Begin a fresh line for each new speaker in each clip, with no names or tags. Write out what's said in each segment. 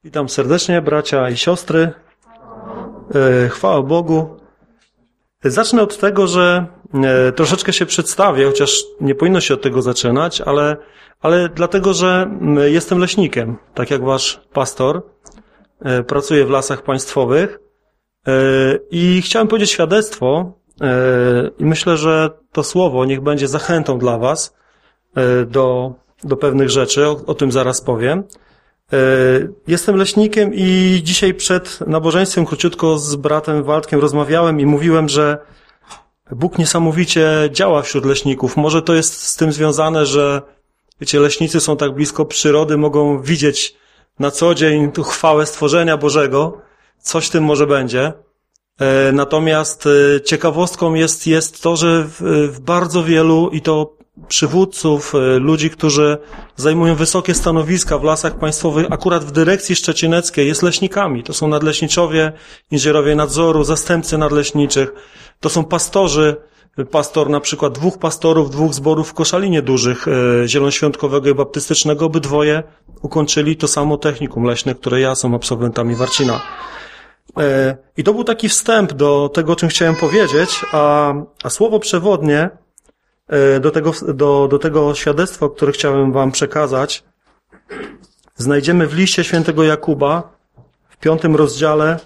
Witam serdecznie, bracia i siostry. Chwała Bogu. Zacznę od tego, że troszeczkę się przedstawię, chociaż nie powinno się od tego zaczynać, ale dlatego, że jestem leśnikiem, tak jak wasz pastor. Pracuję w Lasach Państwowych i chciałem powiedzieć świadectwo i myślę, że to słowo niech będzie zachętą dla was do pewnych rzeczy, o tym zaraz powiem. Jestem leśnikiem i dzisiaj przed nabożeństwem króciutko z bratem Waldkiem rozmawiałem i mówiłem, że Bóg niesamowicie działa wśród leśników. Może to jest z tym związane, że wiecie, leśnicy są tak blisko przyrody, mogą widzieć na co dzień tu chwałę stworzenia Bożego. Coś w tym może będzie. Natomiast ciekawostką jest to, że w bardzo wielu i to przywódców, ludzi, którzy zajmują wysokie stanowiska w Lasach Państwowych, akurat w dyrekcji szczecineckiej, jest leśnikami. To są nadleśniczowie, inżynierowie nadzoru, zastępcy nadleśniczych. To są pastorzy, pastor na przykład 2 pastorów, 2 zborów w Koszalinie dużych, zielonoświątkowego i baptystycznego, obydwoje ukończyli to samo technikum leśne, które ja, są absolwentami Warcina. I to był taki wstęp do tego, o czym chciałem powiedzieć, a słowo przewodnie do tego świadectwa, które chciałem wam przekazać, znajdziemy w liście świętego Jakuba w 5 rozdziale,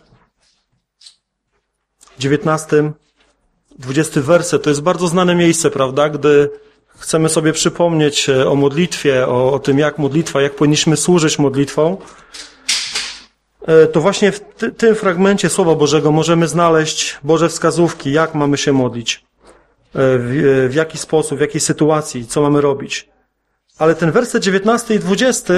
19, 20 werset. To jest bardzo znane miejsce, prawda? Gdy chcemy sobie przypomnieć o modlitwie, o tym, jak modlitwa, jak powinniśmy służyć modlitwą, to właśnie w tym fragmencie Słowa Bożego możemy znaleźć Boże wskazówki, jak mamy się modlić, w jaki sposób, w jakiej sytuacji, co mamy robić. Ale ten werset 19 i 20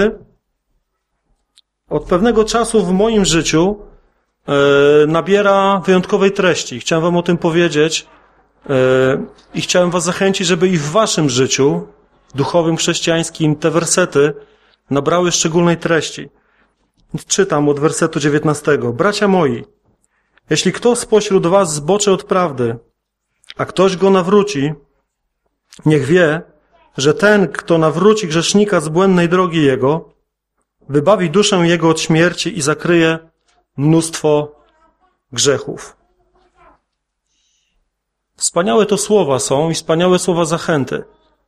od pewnego czasu w moim życiu nabiera wyjątkowej treści. Chciałem wam o tym powiedzieć i chciałem was zachęcić, żeby i w waszym życiu duchowym, chrześcijańskim te wersety nabrały szczególnej treści. Czytam od wersetu 19. Bracia moi, jeśli kto spośród was zboczy od prawdy, a ktoś go nawróci, niech wie, że ten, kto nawróci grzesznika z błędnej drogi jego, wybawi duszę jego od śmierci i zakryje mnóstwo grzechów. Wspaniałe to słowa są i wspaniałe słowa zachęty.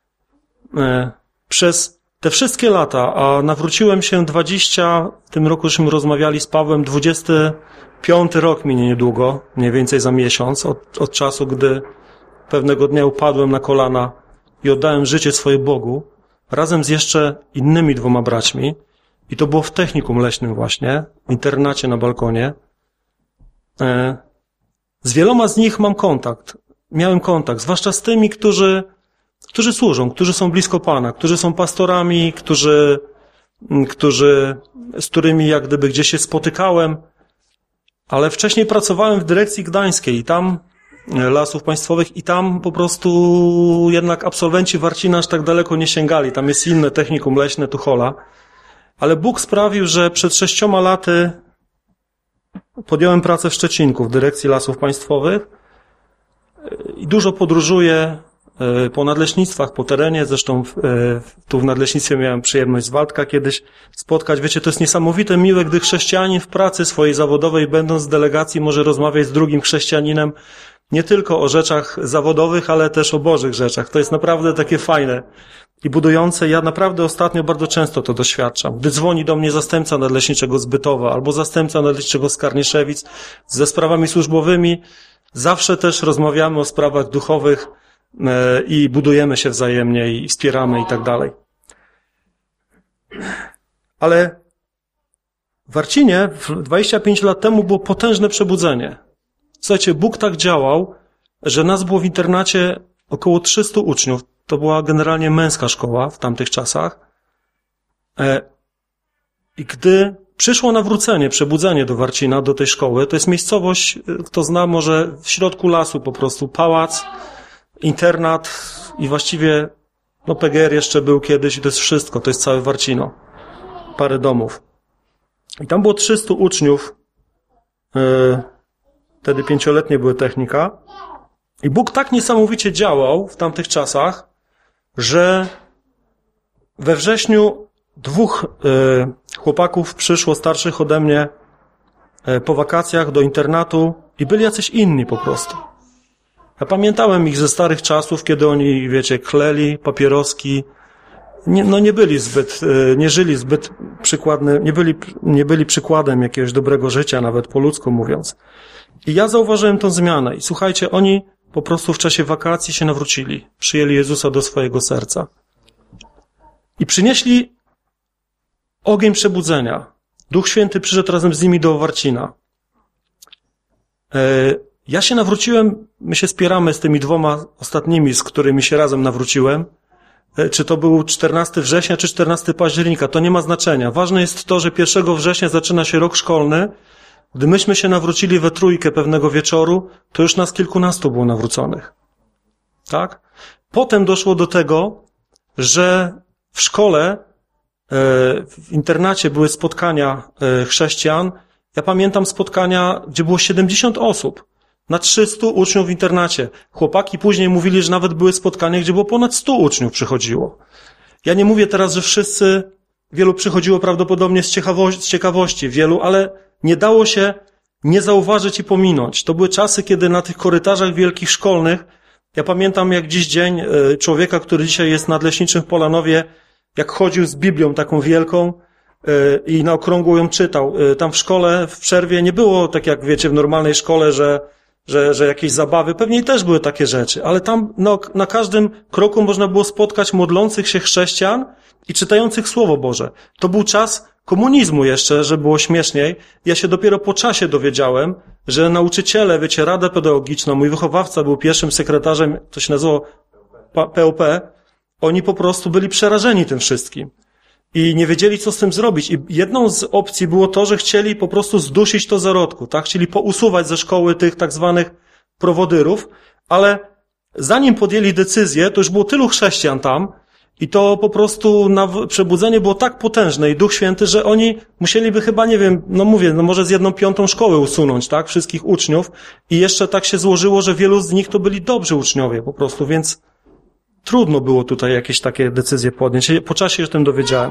Przez te wszystkie lata, a nawróciłem się 20, w tym roku żeśmy rozmawiali z Pawłem, 25 rok minie niedługo, mniej więcej za miesiąc, od czasu, gdy pewnego dnia upadłem na kolana i oddałem życie swoje Bogu, razem z jeszcze innymi 2 braćmi, i to było w technikum leśnym właśnie, w internacie na balkonie. Z wieloma z nich mam kontakt, miałem kontakt, zwłaszcza z tymi, którzy służą, którzy są blisko Pana, którzy są pastorami, z którymi jak gdyby gdzieś się spotykałem, ale wcześniej pracowałem w dyrekcji gdańskiej i tam Lasów Państwowych i tam po prostu jednak absolwenci Warcina aż tak daleko nie sięgali. Tam jest inne technikum leśne, Tuchola. Ale Bóg sprawił, że przed 6 laty podjąłem pracę w Szczecinku w dyrekcji Lasów Państwowych i dużo podróżuję po nadleśnictwach, po terenie. Zresztą tu w nadleśnictwie miałem przyjemność z Waldka kiedyś spotkać. Wiecie, to jest niesamowite miłe, gdy chrześcijanin w pracy swojej zawodowej, będąc w delegacji, może rozmawiać z drugim chrześcijaninem nie tylko o rzeczach zawodowych, ale też o Bożych rzeczach. To jest naprawdę takie fajne i budujące. Ja naprawdę ostatnio bardzo często to doświadczam. Gdy dzwoni do mnie zastępca nadleśniczego z Bytowa albo zastępca nadleśniczego z Karnieszewic ze sprawami służbowymi, zawsze też rozmawiamy o sprawach duchowych i budujemy się wzajemnie i wspieramy i tak dalej. Ale w Warcinie 25 lat temu było potężne przebudzenie. Słuchajcie, Bóg tak działał, że nas było w internacie około 300 uczniów. To była generalnie męska szkoła w tamtych czasach. I gdy przyszło nawrócenie, przebudzenie do Warcina, do tej szkoły, to jest miejscowość, kto zna może w środku lasu po prostu, pałac, internat i właściwie, PGR jeszcze był kiedyś i to jest wszystko, to jest całe Warcino. Parę domów. I tam było 300 uczniów, wtedy 5-letnie były technika. I Bóg tak niesamowicie działał w tamtych czasach, że we wrześniu 2 chłopaków przyszło starszych ode mnie po wakacjach do internatu i byli jacyś inni po prostu. Ja pamiętałem ich ze starych czasów, kiedy oni, wiecie, chleli papieroski, nie żyli zbyt przykładnie, nie byli przykładem jakiegoś dobrego życia, nawet po ludzku mówiąc. I ja zauważyłem tą zmianę i słuchajcie, oni po prostu w czasie wakacji się nawrócili, przyjęli Jezusa do swojego serca i przynieśli ogień przebudzenia. Duch Święty przyszedł razem z nimi do Owarcina. Ja się nawróciłem, my się spieramy z tymi 2 ostatnimi, z którymi się razem nawróciłem. Czy to był 14 września, czy 14 października, to nie ma znaczenia. Ważne jest to, że 1 września zaczyna się rok szkolny. Gdy myśmy się nawrócili we trójkę pewnego wieczoru, to już nas kilkunastu było nawróconych. Tak? Potem doszło do tego, że w szkole, w internacie były spotkania chrześcijan. Ja pamiętam spotkania, gdzie było 70 osób na 300 uczniów w internacie. Chłopaki później mówili, że nawet były spotkania, gdzie było ponad 100 uczniów przychodziło. Ja nie mówię teraz, że wielu przychodziło prawdopodobnie z ciekawości, wielu, ale nie dało się nie zauważyć i pominąć. To były czasy, kiedy na tych korytarzach wielkich szkolnych, ja pamiętam jak dziś dzień człowieka, który dzisiaj jest nadleśniczym w Polanowie, jak chodził z Biblią taką wielką i na okrągło ją czytał. Tam w szkole, w przerwie nie było tak jak wiecie w normalnej szkole, że jakieś zabawy, pewnie też były takie rzeczy, ale tam na każdym kroku można było spotkać modlących się chrześcijan i czytających Słowo Boże. To był czas komunizmu jeszcze, że było śmieszniej. Ja się dopiero po czasie dowiedziałem, że nauczyciele, wiecie, Rada Pedagogiczna, mój wychowawca był pierwszym sekretarzem, to się nazywało POP, oni po prostu byli przerażeni tym wszystkim. I nie wiedzieli, co z tym zrobić. I jedną z opcji było to, że chcieli po prostu zdusić to zarodku, tak? Chcieli pousuwać ze szkoły tych tak zwanych prowodyrów, ale zanim podjęli decyzję, to już było tylu chrześcijan tam i to po prostu przebudzenie było tak potężne i Duch Święty, że oni musieliby chyba, nie wiem, może z 1/5 szkoły usunąć, tak? Wszystkich uczniów i jeszcze tak się złożyło, że wielu z nich to byli dobrzy uczniowie po prostu, więc trudno było tutaj jakieś takie decyzje podjąć. Po czasie się o tym dowiedziałem.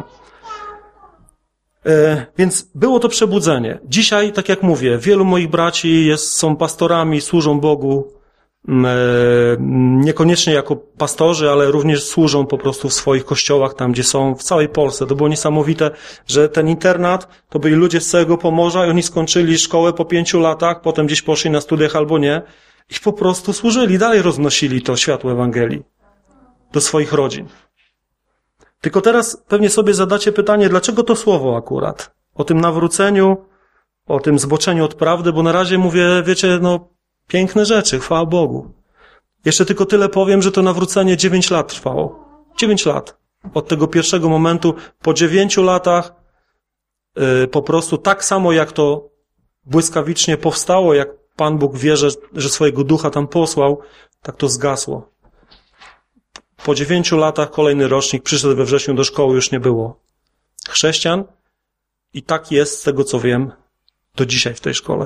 Więc było to przebudzenie. Dzisiaj, tak jak mówię, wielu moich braci są pastorami, służą Bogu. Niekoniecznie jako pastorzy, ale również służą po prostu w swoich kościołach, tam gdzie są, w całej Polsce. To było niesamowite, że ten internat to byli ludzie z całego Pomorza i oni skończyli szkołę po 5 latach, potem gdzieś poszli na studiach albo nie i po prostu służyli, dalej roznosili to światło Ewangelii do swoich rodzin. Tylko teraz pewnie sobie zadacie pytanie, dlaczego to słowo akurat? O tym nawróceniu, o tym zboczeniu od prawdy, bo na razie mówię, wiecie, piękne rzeczy, chwała Bogu. Jeszcze tylko tyle powiem, że to nawrócenie 9 lat trwało. 9 lat. Od tego pierwszego momentu, po 9 latach, po prostu tak samo jak to błyskawicznie powstało, jak Pan Bóg wie, że swojego ducha tam posłał, tak to zgasło. Po 9 latach kolejny rocznik przyszedł we wrześniu do szkoły, już nie było chrześcijan i tak jest, z tego co wiem, do dzisiaj w tej szkole.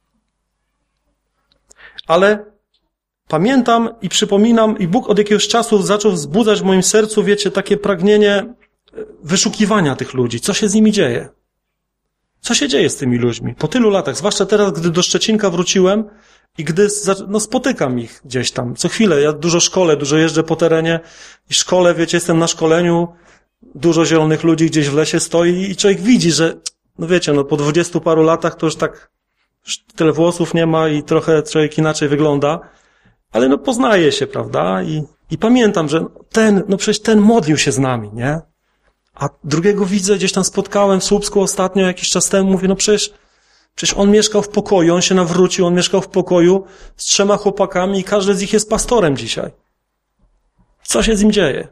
Ale pamiętam i przypominam, i Bóg od jakiegoś czasu zaczął wzbudzać w moim sercu, wiecie, takie pragnienie wyszukiwania tych ludzi. Co się z nimi dzieje? Co się dzieje z tymi ludźmi? Po tylu latach, zwłaszcza teraz, gdy do Szczecinka wróciłem i gdy spotykam ich gdzieś tam. Co chwilę, ja dużo szkolę, dużo jeżdżę po terenie i szkole, wiecie, jestem na szkoleniu, dużo zielonych ludzi gdzieś w lesie stoi i człowiek widzi, że, wiecie, po 20 paru latach to już tak już tyle włosów nie ma i trochę człowiek inaczej wygląda, ale poznaje się, prawda? I pamiętam, że przecież ten modlił się z nami, nie? A drugiego widzę, gdzieś tam spotkałem w Słupsku ostatnio jakiś czas temu, mówię, przecież on mieszkał w pokoju, on się nawrócił, on mieszkał w pokoju z 3 chłopakami i każdy z nich jest pastorem dzisiaj. Co się z nim dzieje?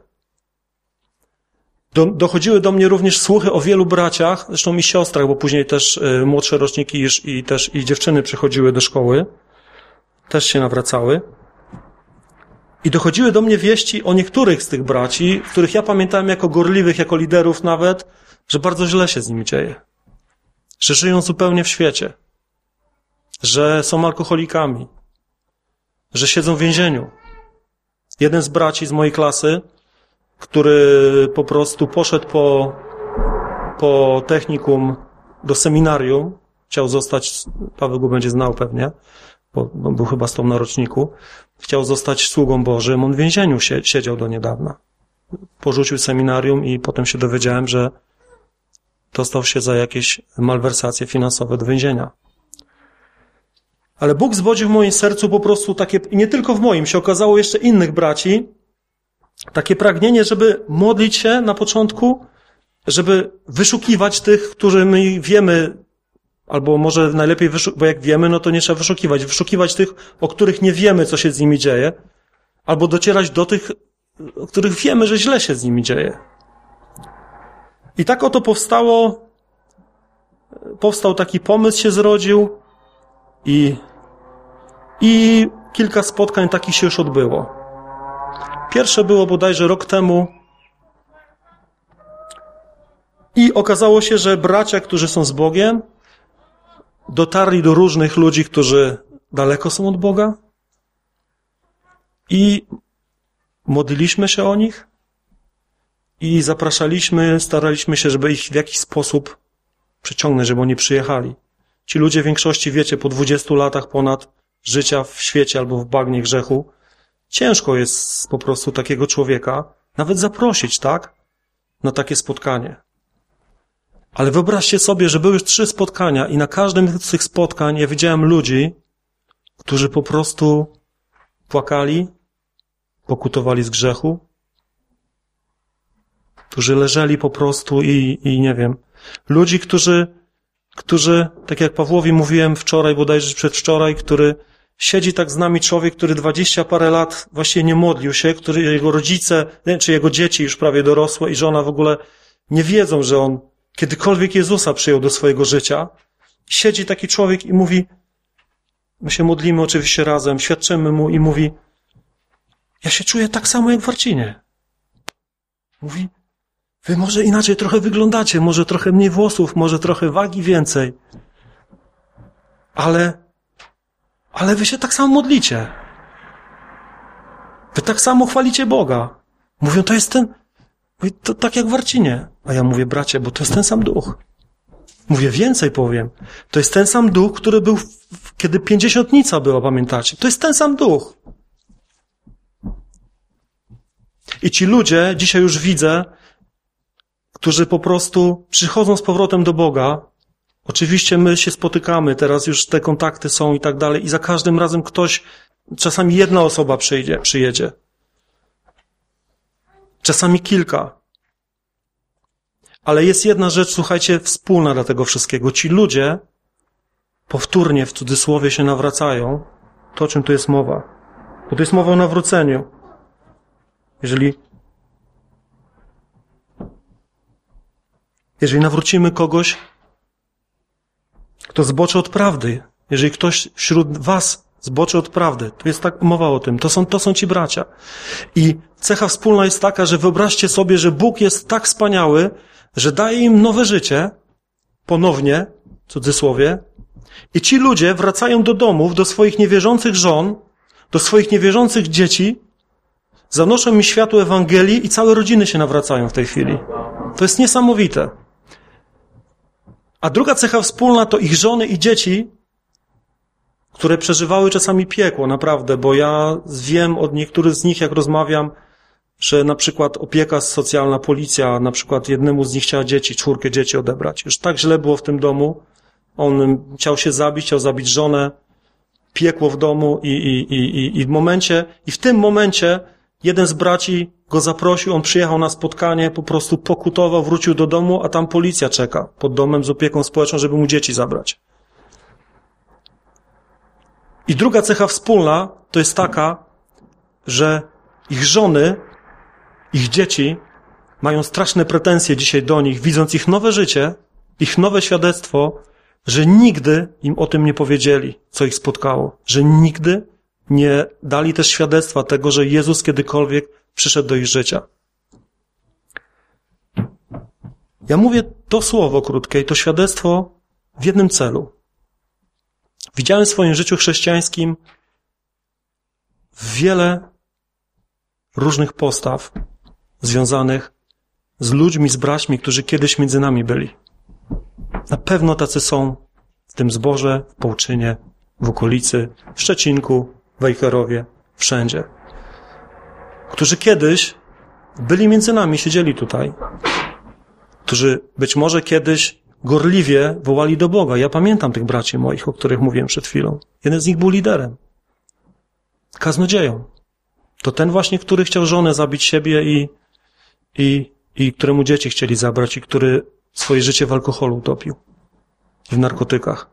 Dochodziły do mnie również słuchy o wielu braciach, zresztą i siostrach, bo później też młodsze roczniki i dziewczyny przychodziły do szkoły, też się nawracały. I dochodziły do mnie wieści o niektórych z tych braci, których ja pamiętałem jako gorliwych, jako liderów nawet, że bardzo źle się z nimi dzieje. Że żyją zupełnie w świecie. Że są alkoholikami. Że siedzą w więzieniu. Jeden z braci z mojej klasy, który po prostu poszedł po technikum do seminarium, chciał zostać, Paweł go będzie znał pewnie, bo był chyba z tą na roczniku, chciał zostać sługą Bożym, on w więzieniu siedział do niedawna. Porzucił seminarium i potem się dowiedziałem, że dostał się za jakieś malwersacje finansowe do więzienia. Ale Bóg wzbudził w moim sercu po prostu takie, i nie tylko w moim, się okazało jeszcze innych braci, takie pragnienie, żeby modlić się na początku, żeby wyszukiwać tych, którzy my wiemy, albo może najlepiej, bo jak wiemy, no to nie trzeba wyszukiwać tych, o których nie wiemy, co się z nimi dzieje, albo docierać do tych, o których wiemy, że źle się z nimi dzieje. I tak oto powstał taki pomysł, się zrodził i kilka spotkań takich się już odbyło. Pierwsze było bodajże rok temu i okazało się, że bracia, którzy są z Bogiem, dotarli do różnych ludzi, którzy daleko są od Boga i modliliśmy się o nich i zapraszaliśmy, staraliśmy się, żeby ich w jakiś sposób przyciągnąć, żeby oni przyjechali. Ci ludzie w większości, wiecie, po 20 latach ponad życia w świecie albo w bagnie grzechu, ciężko jest po prostu takiego człowieka nawet zaprosić, tak? Na takie spotkanie. Ale wyobraźcie sobie, że były już 3 spotkania i na każdym z tych spotkań ja widziałem ludzi, którzy po prostu płakali, pokutowali z grzechu, którzy leżeli po prostu i nie wiem. Ludzi, którzy, tak jak Pawłowi mówiłem wczoraj, bodajże przedwczoraj, który siedzi tak z nami człowiek, który 20 parę lat właśnie nie modlił się, który jego rodzice, czy jego dzieci już prawie dorosłe i żona w ogóle nie wiedzą, że on kiedykolwiek Jezusa przyjął do swojego życia. Siedzi taki człowiek i mówi, my się modlimy oczywiście razem, świadczymy mu i mówi, ja się czuję tak samo jak w Arcinie. Mówi, wy może inaczej trochę wyglądacie, może trochę mniej włosów, może trochę wagi więcej, ale wy się tak samo modlicie. Wy tak samo chwalicie Boga. Mówią, to jest ten, mówię, to tak jak w Arcinie. A ja mówię, bracie, bo to jest ten sam duch. Mówię, więcej powiem. To jest ten sam duch, który był, kiedy Pięćdziesiątnica była, pamiętacie? To jest ten sam duch. I ci ludzie, dzisiaj już widzę, którzy po prostu przychodzą z powrotem do Boga. Oczywiście my się spotykamy, teraz już te kontakty są i tak dalej i za każdym razem ktoś, czasami jedna osoba przyjedzie. Czasami kilka. Ale jest jedna rzecz, słuchajcie, wspólna dla tego wszystkiego. Ci ludzie powtórnie, w cudzysłowie, się nawracają. To, o czym tu jest mowa. Bo to jest mowa o nawróceniu. Jeżeli nawrócimy kogoś, kto zboczy od prawdy, jeżeli ktoś wśród was zboczy od prawdy, to jest tak mowa o tym, to są ci bracia. I cecha wspólna jest taka, że wyobraźcie sobie, że Bóg jest tak wspaniały, że daje im nowe życie, ponownie, w cudzysłowie, i ci ludzie wracają do domów, do swoich niewierzących żon, do swoich niewierzących dzieci, zanoszą im światło Ewangelii i całe rodziny się nawracają w tej chwili. To jest niesamowite. A druga cecha wspólna to ich żony i dzieci, które przeżywały czasami piekło, naprawdę, bo ja wiem od niektórych z nich, jak rozmawiam, że na przykład opieka socjalna, policja, na przykład jednemu z nich chciała 4 dzieci odebrać. Już tak źle było w tym domu, on chciał się zabić, chciał zabić żonę, piekło w domu i w tym momencie jeden z braci go zaprosił, on przyjechał na spotkanie, po prostu pokutował, wrócił do domu, a tam policja czeka pod domem z opieką społeczną, żeby mu dzieci zabrać. I druga cecha wspólna to jest taka, że ich żony, ich dzieci mają straszne pretensje dzisiaj do nich, widząc ich nowe życie, ich nowe świadectwo, że nigdy im o tym nie powiedzieli, co ich spotkało, że nigdy nie dali też świadectwa tego, że Jezus kiedykolwiek przyszedł do ich życia. Ja mówię to słowo krótkie i to świadectwo w jednym celu. Widziałem w swoim życiu chrześcijańskim wiele różnych postaw związanych z ludźmi, z braćmi, którzy kiedyś między nami byli. Na pewno tacy są w tym zborze, w Połczynie, w okolicy, w Szczecinku, w Wejherowie, wszędzie. Którzy kiedyś byli między nami, siedzieli tutaj. Którzy być może kiedyś gorliwie wołali do Boga. Ja pamiętam tych braci moich, o których mówiłem przed chwilą. Jeden z nich był liderem. Kaznodzieją. To ten właśnie, który chciał żonę zabić siebie i któremu dzieci chcieli zabrać i który swoje życie w alkoholu utopił. I w narkotykach.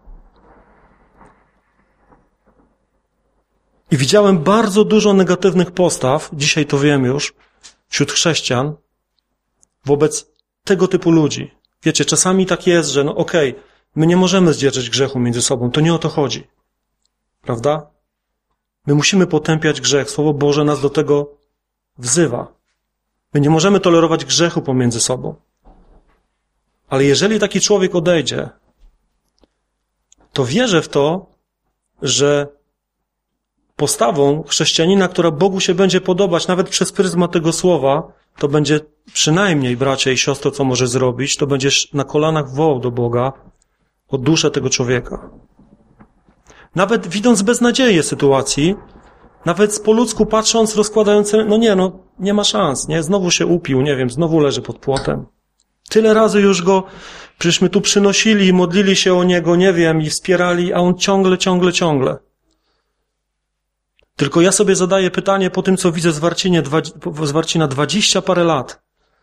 I widziałem bardzo dużo negatywnych postaw, dzisiaj to wiem już, wśród chrześcijan, wobec tego typu ludzi. Wiecie, czasami tak jest, że my nie możemy zdzierżyć grzechu między sobą, to nie o to chodzi. Prawda? My musimy potępiać grzech, Słowo Boże nas do tego wzywa. My nie możemy tolerować grzechu pomiędzy sobą. Ale jeżeli taki człowiek odejdzie, to wierzę w to, że postawą chrześcijanina, która Bogu się będzie podobać, nawet przez pryzmat tego słowa, to będzie przynajmniej, bracia i siostry, co może zrobić, to będziesz na kolanach wołał do Boga o duszę tego człowieka. Nawet widząc beznadzieję sytuacji, nawet po ludzku patrząc, rozkładając, nie ma szans, nie? Znowu się upił, nie wiem, znowu leży pod płotem. Tyle razy już go, przecież my tu przynosili, modlili się o niego, nie wiem, i wspierali, a on ciągle. Tylko ja sobie zadaję pytanie po tym, co widzę z Warcina 20 parę lat.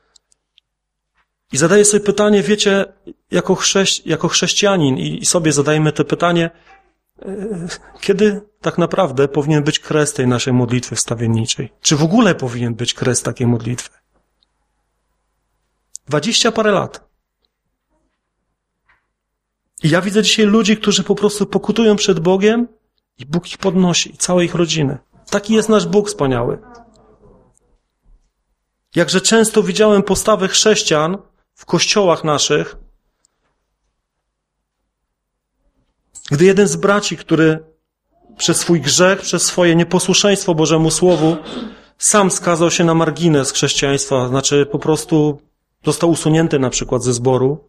I zadaję sobie pytanie, wiecie, jako chrześcijanin i sobie zadajmy to pytanie, kiedy tak naprawdę powinien być kres tej naszej modlitwy wstawienniczej? Czy w ogóle powinien być kres takiej modlitwy? 20 parę lat. I ja widzę dzisiaj ludzi, którzy po prostu pokutują przed Bogiem i Bóg ich podnosi, i całe ich rodziny. Taki jest nasz Bóg wspaniały. Jakże często widziałem postawy chrześcijan w kościołach naszych, gdy jeden z braci, który przez swój grzech, przez swoje nieposłuszeństwo Bożemu Słowu sam skazał się na margines chrześcijaństwa, znaczy po prostu został usunięty na przykład ze zboru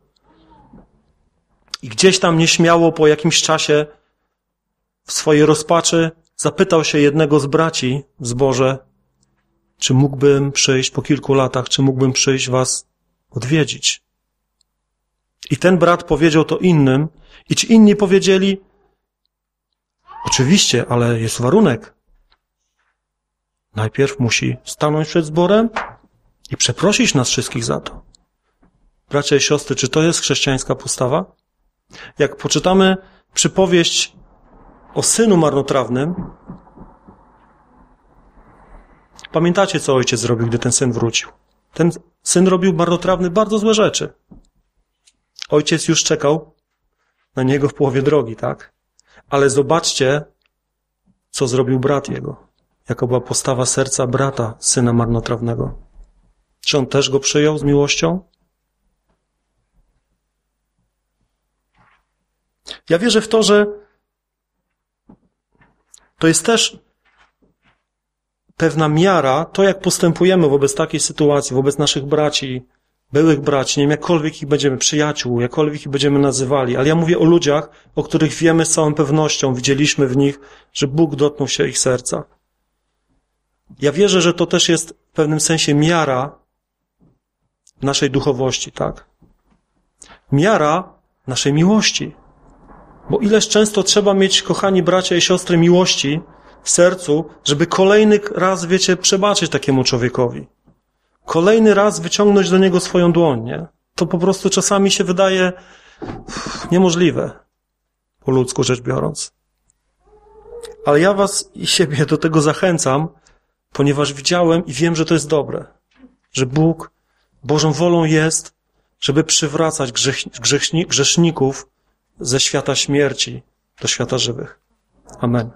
i gdzieś tam nieśmiało po jakimś czasie w swojej rozpaczy zapytał się jednego z braci w zborze, czy mógłbym przyjść po kilku latach, czy mógłbym przyjść was odwiedzić. I ten brat powiedział to innym i ci inni powiedzieli, oczywiście, ale jest warunek. Najpierw musi stanąć przed zborem i przeprosić nas wszystkich za to. Bracia i siostry, czy to jest chrześcijańska postawa? Jak poczytamy przypowieść o synu marnotrawnym, pamiętacie, co ojciec zrobił, gdy ten syn wrócił? Ten syn robił marnotrawny bardzo złe rzeczy. Ojciec już czekał na niego w połowie drogi, tak? Ale zobaczcie, co zrobił brat jego. Jaka była postawa serca brata, syna marnotrawnego. Czy on też go przyjął z miłością? Ja wierzę w to, że to jest też pewna miara, to jak postępujemy wobec takiej sytuacji, wobec naszych braci, byłych braci, nie wiem, jakkolwiek ich będziemy, przyjaciół, jakkolwiek ich będziemy nazywali, ale ja mówię o ludziach, o których wiemy z całą pewnością, widzieliśmy w nich, że Bóg dotknął się ich serca. Ja wierzę, że to też jest w pewnym sensie miara naszej duchowości, tak? Miara naszej miłości. Bo ileż często trzeba mieć, kochani bracia i siostry, miłości w sercu, żeby kolejny raz, wiecie, przebaczyć takiemu człowiekowi. Kolejny raz wyciągnąć do niego swoją dłoń, nie? To po prostu czasami się wydaje niemożliwe, po ludzku rzecz biorąc. Ale ja was i siebie do tego zachęcam, ponieważ widziałem i wiem, że to jest dobre. Że Bóg, Bożą wolą jest, żeby przywracać grzeszników ze świata śmierci do świata żywych. Amen.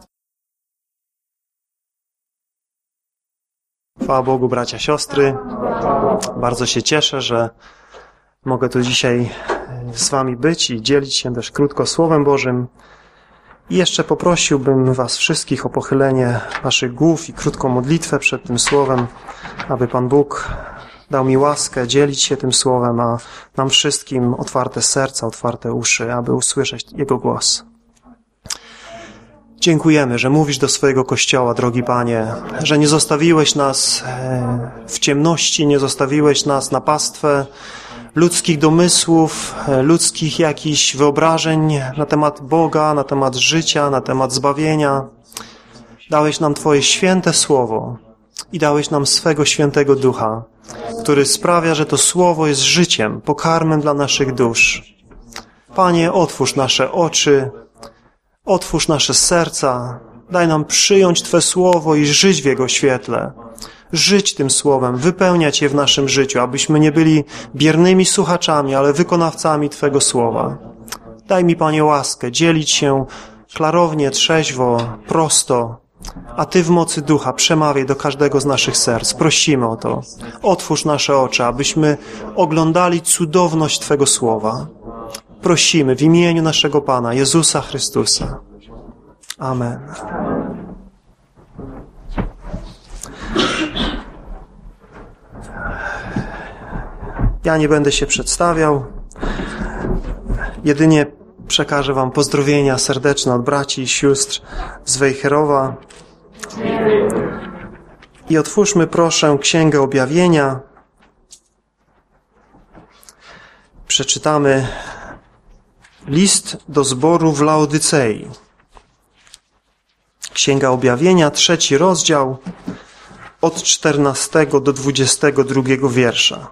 Chwała Bogu, bracia, siostry. Bardzo się cieszę, że mogę tu dzisiaj z wami być i dzielić się też krótko Słowem Bożym. I jeszcze poprosiłbym was wszystkich o pochylenie waszych głów i krótką modlitwę przed tym Słowem, aby Pan Bóg dał mi łaskę dzielić się tym słowem, a nam wszystkim otwarte serca, otwarte uszy, aby usłyszeć Jego głos. Dziękujemy, że mówisz do swojego Kościoła, drogi Panie, że nie zostawiłeś nas w ciemności, nie zostawiłeś nas na pastwę ludzkich domysłów, ludzkich jakichś wyobrażeń na temat Boga, na temat życia, na temat zbawienia. Dałeś nam Twoje święte Słowo i dałeś nam swego świętego Ducha, który sprawia, że to Słowo jest życiem, pokarmem dla naszych dusz. Panie, otwórz nasze oczy, otwórz nasze serca, daj nam przyjąć Twe Słowo i żyć w Jego świetle. Żyć tym Słowem, wypełniać je w naszym życiu, abyśmy nie byli biernymi słuchaczami, ale wykonawcami Twego Słowa. Daj mi, Panie, łaskę dzielić się klarownie, trzeźwo, prosto, a Ty w mocy Ducha przemawiaj do każdego z naszych serc. Prosimy o to. Otwórz nasze oczy, abyśmy oglądali cudowność Twego Słowa. Prosimy w imieniu naszego Pana, Jezusa Chrystusa. Amen. Ja nie będę się przedstawiał. Jedynie przekażę Wam pozdrowienia serdeczne od braci i sióstr z Wejherowa. I otwórzmy, proszę, Księgę Objawienia. Przeczytamy list do zboru w Laodycei. Księga Objawienia, 3 rozdział, od 14 do 22 wiersza.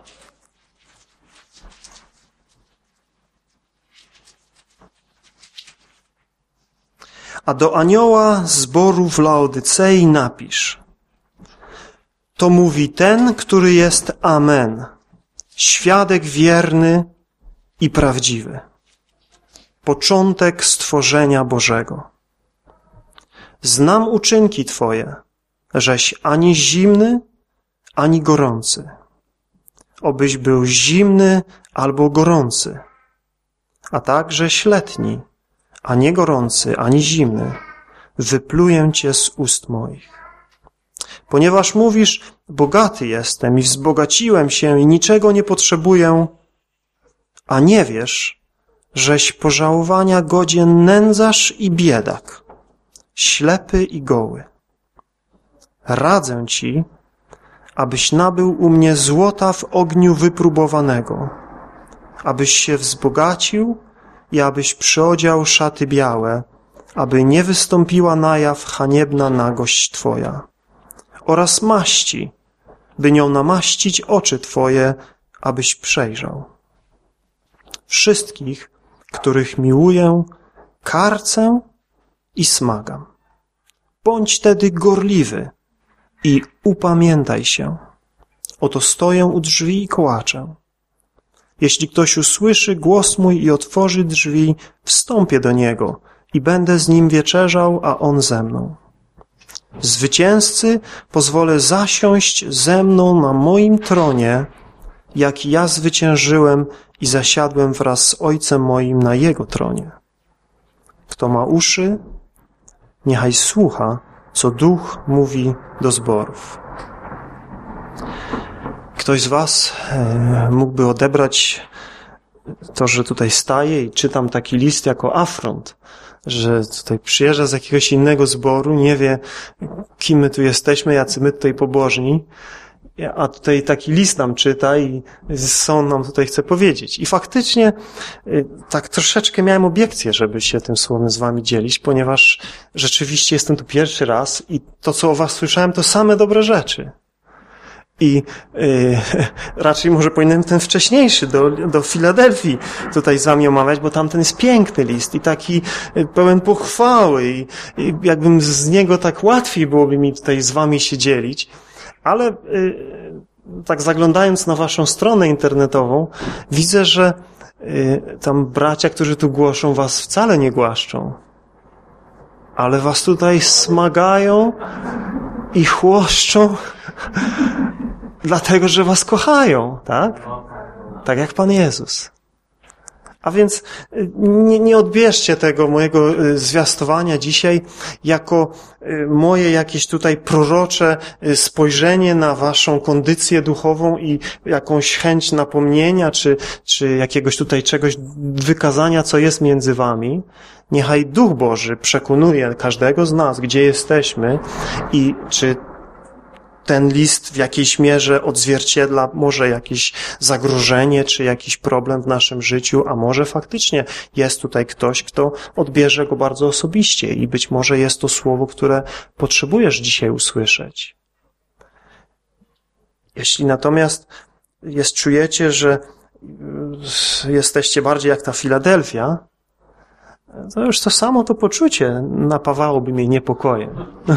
A do anioła zboru w Laodycei napisz: to mówi ten, który jest Amen, świadek wierny i prawdziwy, początek stworzenia Bożego. Znam uczynki Twoje, żeś ani zimny, ani gorący. Obyś był zimny albo gorący, a takżeś letni, a nie gorący, ani zimny, wypluję Cię z ust moich. Ponieważ mówisz, bogaty jestem i wzbogaciłem się i niczego nie potrzebuję, a nie wiesz, żeś pożałowania godzien nędzarz i biedak, ślepy i goły. Radzę Ci, abyś nabył u mnie złota w ogniu wypróbowanego, abyś się wzbogacił i abyś przyodział szaty białe, aby nie wystąpiła na jaw haniebna nagość Twoja, oraz maści, by nią namaścić oczy Twoje, abyś przejrzał. Wszystkich, których miłuję, karcę i smagam. Bądź tedy gorliwy i upamiętaj się. Oto stoję u drzwi i kołaczę. Jeśli ktoś usłyszy głos mój i otworzy drzwi, wstąpię do niego i będę z nim wieczerzał, a on ze mną. Zwycięzcy pozwolę zasiąść ze mną na moim tronie, jak ja zwyciężyłem i zasiadłem wraz z Ojcem moim na Jego tronie. Kto ma uszy, niechaj słucha, co Duch mówi do zborów. Ktoś z Was mógłby odebrać to, że tutaj staję i czytam taki list jako afront, że tutaj przyjeżdża z jakiegoś innego zboru, nie wie, kim my tu jesteśmy, jacy my tutaj pobożni, a tutaj taki list nam czyta i co on nam tutaj chce powiedzieć. I faktycznie tak troszeczkę miałem obiekcję, żeby się tym słowem z Wami dzielić, ponieważ rzeczywiście jestem tu pierwszy raz i to, co o Was słyszałem, to same dobre rzeczy. I raczej może powinienem ten wcześniejszy do Filadelfii tutaj z Wami omawiać, bo tamten jest piękny list i taki pełen pochwały i jakbym z niego tak łatwiej byłoby mi tutaj z Wami się dzielić. Ale tak zaglądając na Waszą stronę internetową, widzę, że tam bracia, którzy tu głoszą, Was wcale nie głaszczą, ale Was tutaj smagają i chłoszczą dlatego, że Was kochają, tak? Tak jak Pan Jezus. A więc nie odbierzcie tego mojego zwiastowania dzisiaj jako moje jakieś tutaj prorocze spojrzenie na waszą kondycję duchową i jakąś chęć napomnienia, czy jakiegoś tutaj czegoś wykazania, co jest między wami. Niechaj Duch Boży przekonuje każdego z nas, gdzie jesteśmy i czy ten list w jakiejś mierze odzwierciedla może jakieś zagrożenie, czy jakiś problem w naszym życiu, a może faktycznie jest tutaj ktoś, kto odbierze go bardzo osobiście i być może jest to słowo, które potrzebujesz dzisiaj usłyszeć. Jeśli natomiast czujecie, że jesteście bardziej jak ta Filadelfia, to już to samo to poczucie napawałoby mnie niepokojem.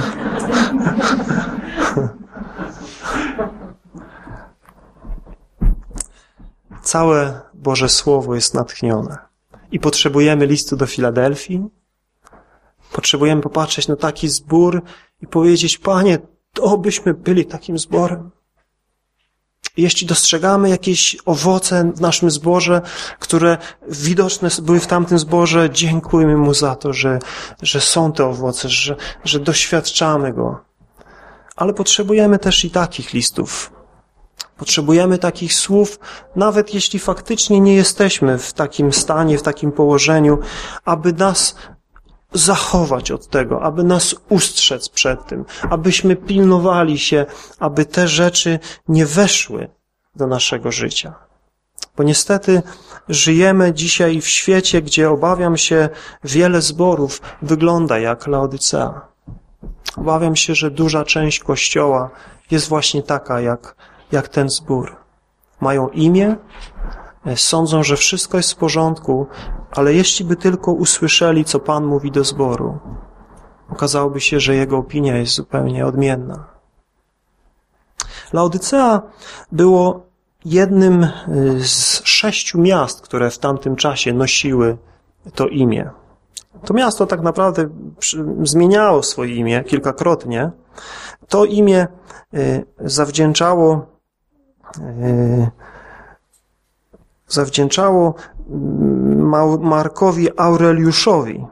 Całe Boże Słowo jest natchnione. I potrzebujemy listu do Filadelfii. Potrzebujemy popatrzeć na taki zbór i powiedzieć: Panie, to byśmy byli takim zborem. Jeśli dostrzegamy jakieś owoce w naszym zborze, które widoczne były w tamtym zborze, dziękujmy Mu za to, że są te owoce, że doświadczamy Go. Ale potrzebujemy też i takich listów. Potrzebujemy takich słów, nawet jeśli faktycznie nie jesteśmy w takim stanie, w takim położeniu, aby nas zachować od tego, aby nas ustrzec przed tym, abyśmy pilnowali się, aby te rzeczy nie weszły do naszego życia. Bo niestety żyjemy dzisiaj w świecie, gdzie obawiam się, wiele zborów wygląda jak Laodycea. Obawiam się, że duża część Kościoła jest właśnie taka jak ten zbór. Mają imię, sądzą, że wszystko jest w porządku, ale jeśli by tylko usłyszeli, co Pan mówi do zboru, okazałoby się, że jego opinia jest zupełnie odmienna. Laodycea było jednym z 6 miast, które w tamtym czasie nosiły to imię. To miasto tak naprawdę zmieniało swoje imię kilkakrotnie. To imię zawdzięczało Markowi Aureliuszowi,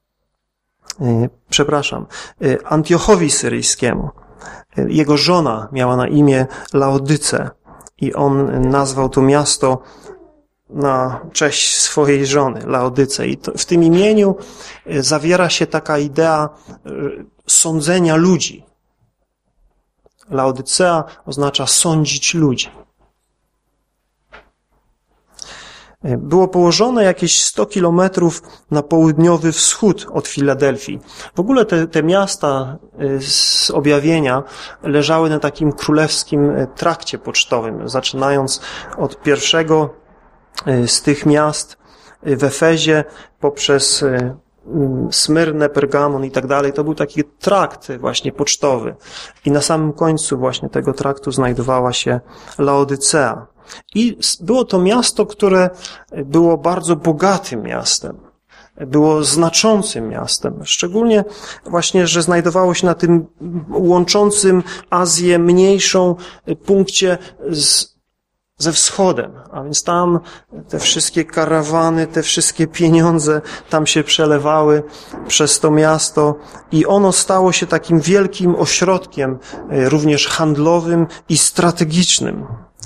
Antiochowi Syryjskiemu. Jego żona miała na imię Laodyce i on nazwał to miasto na cześć swojej żony, Laodyce. I w tym imieniu zawiera się taka idea sądzenia ludzi. Laodycea oznacza sądzić ludzi. Było położone jakieś 100 kilometrów na południowy wschód od Filadelfii. W ogóle te miasta z objawienia leżały na takim królewskim trakcie pocztowym, zaczynając od pierwszego z tych miast w Efezie poprzez Smyrnę, Pergamon i tak dalej. To był taki trakt właśnie pocztowy. I na samym końcu właśnie tego traktu znajdowała się Laodycea. I było to miasto, które było bardzo bogatym miastem. Było znaczącym miastem. Szczególnie właśnie, że znajdowało się na tym łączącym Azję mniejszą punkcie ze wschodem. A więc tam te wszystkie karawany, te wszystkie pieniądze tam się przelewały przez to miasto i ono stało się takim wielkim ośrodkiem również handlowym i strategicznym.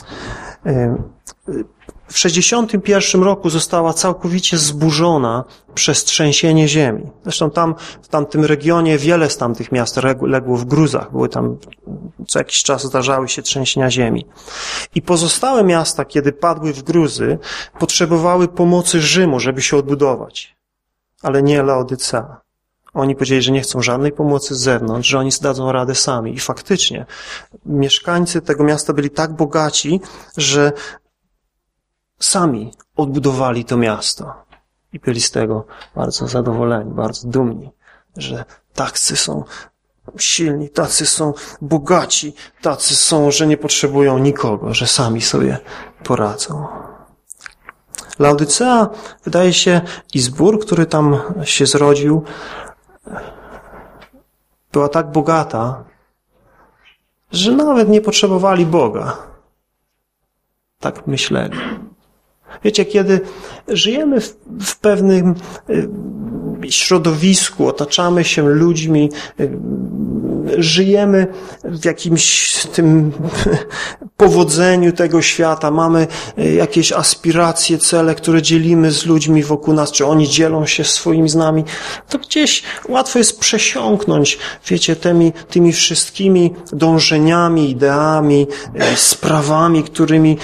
W 61 roku została całkowicie zburzona przez trzęsienie ziemi. Zresztą tam, w tamtym regionie wiele z tamtych miast legło w gruzach. Były tam, co jakiś czas zdarzały się trzęsienia ziemi. I pozostałe miasta, kiedy padły w gruzy, potrzebowały pomocy Rzymu, żeby się odbudować. Ale nie Laodycea. Oni powiedzieli, że nie chcą żadnej pomocy z zewnątrz, że oni zdadzą radę sami. I faktycznie mieszkańcy tego miasta byli tak bogaci, że sami odbudowali to miasto. I byli z tego bardzo zadowoleni, bardzo dumni, że tacy są silni, tacy są bogaci, tacy są, że nie potrzebują nikogo, że sami sobie poradzą. Laodycea, wydaje się, i zbór, który tam się zrodził, była tak bogata, że nawet nie potrzebowali Boga. Tak myśleli. Wiecie, kiedy żyjemy w pewnym środowisku, otaczamy się ludźmi, żyjemy w jakimś tym powodzeniu tego świata, mamy jakieś aspiracje, cele, które dzielimy z ludźmi wokół nas, czy oni dzielą się swoimi z nami, to gdzieś łatwo jest przesiąknąć, wiecie, tymi wszystkimi dążeniami, ideami, sprawami, którymi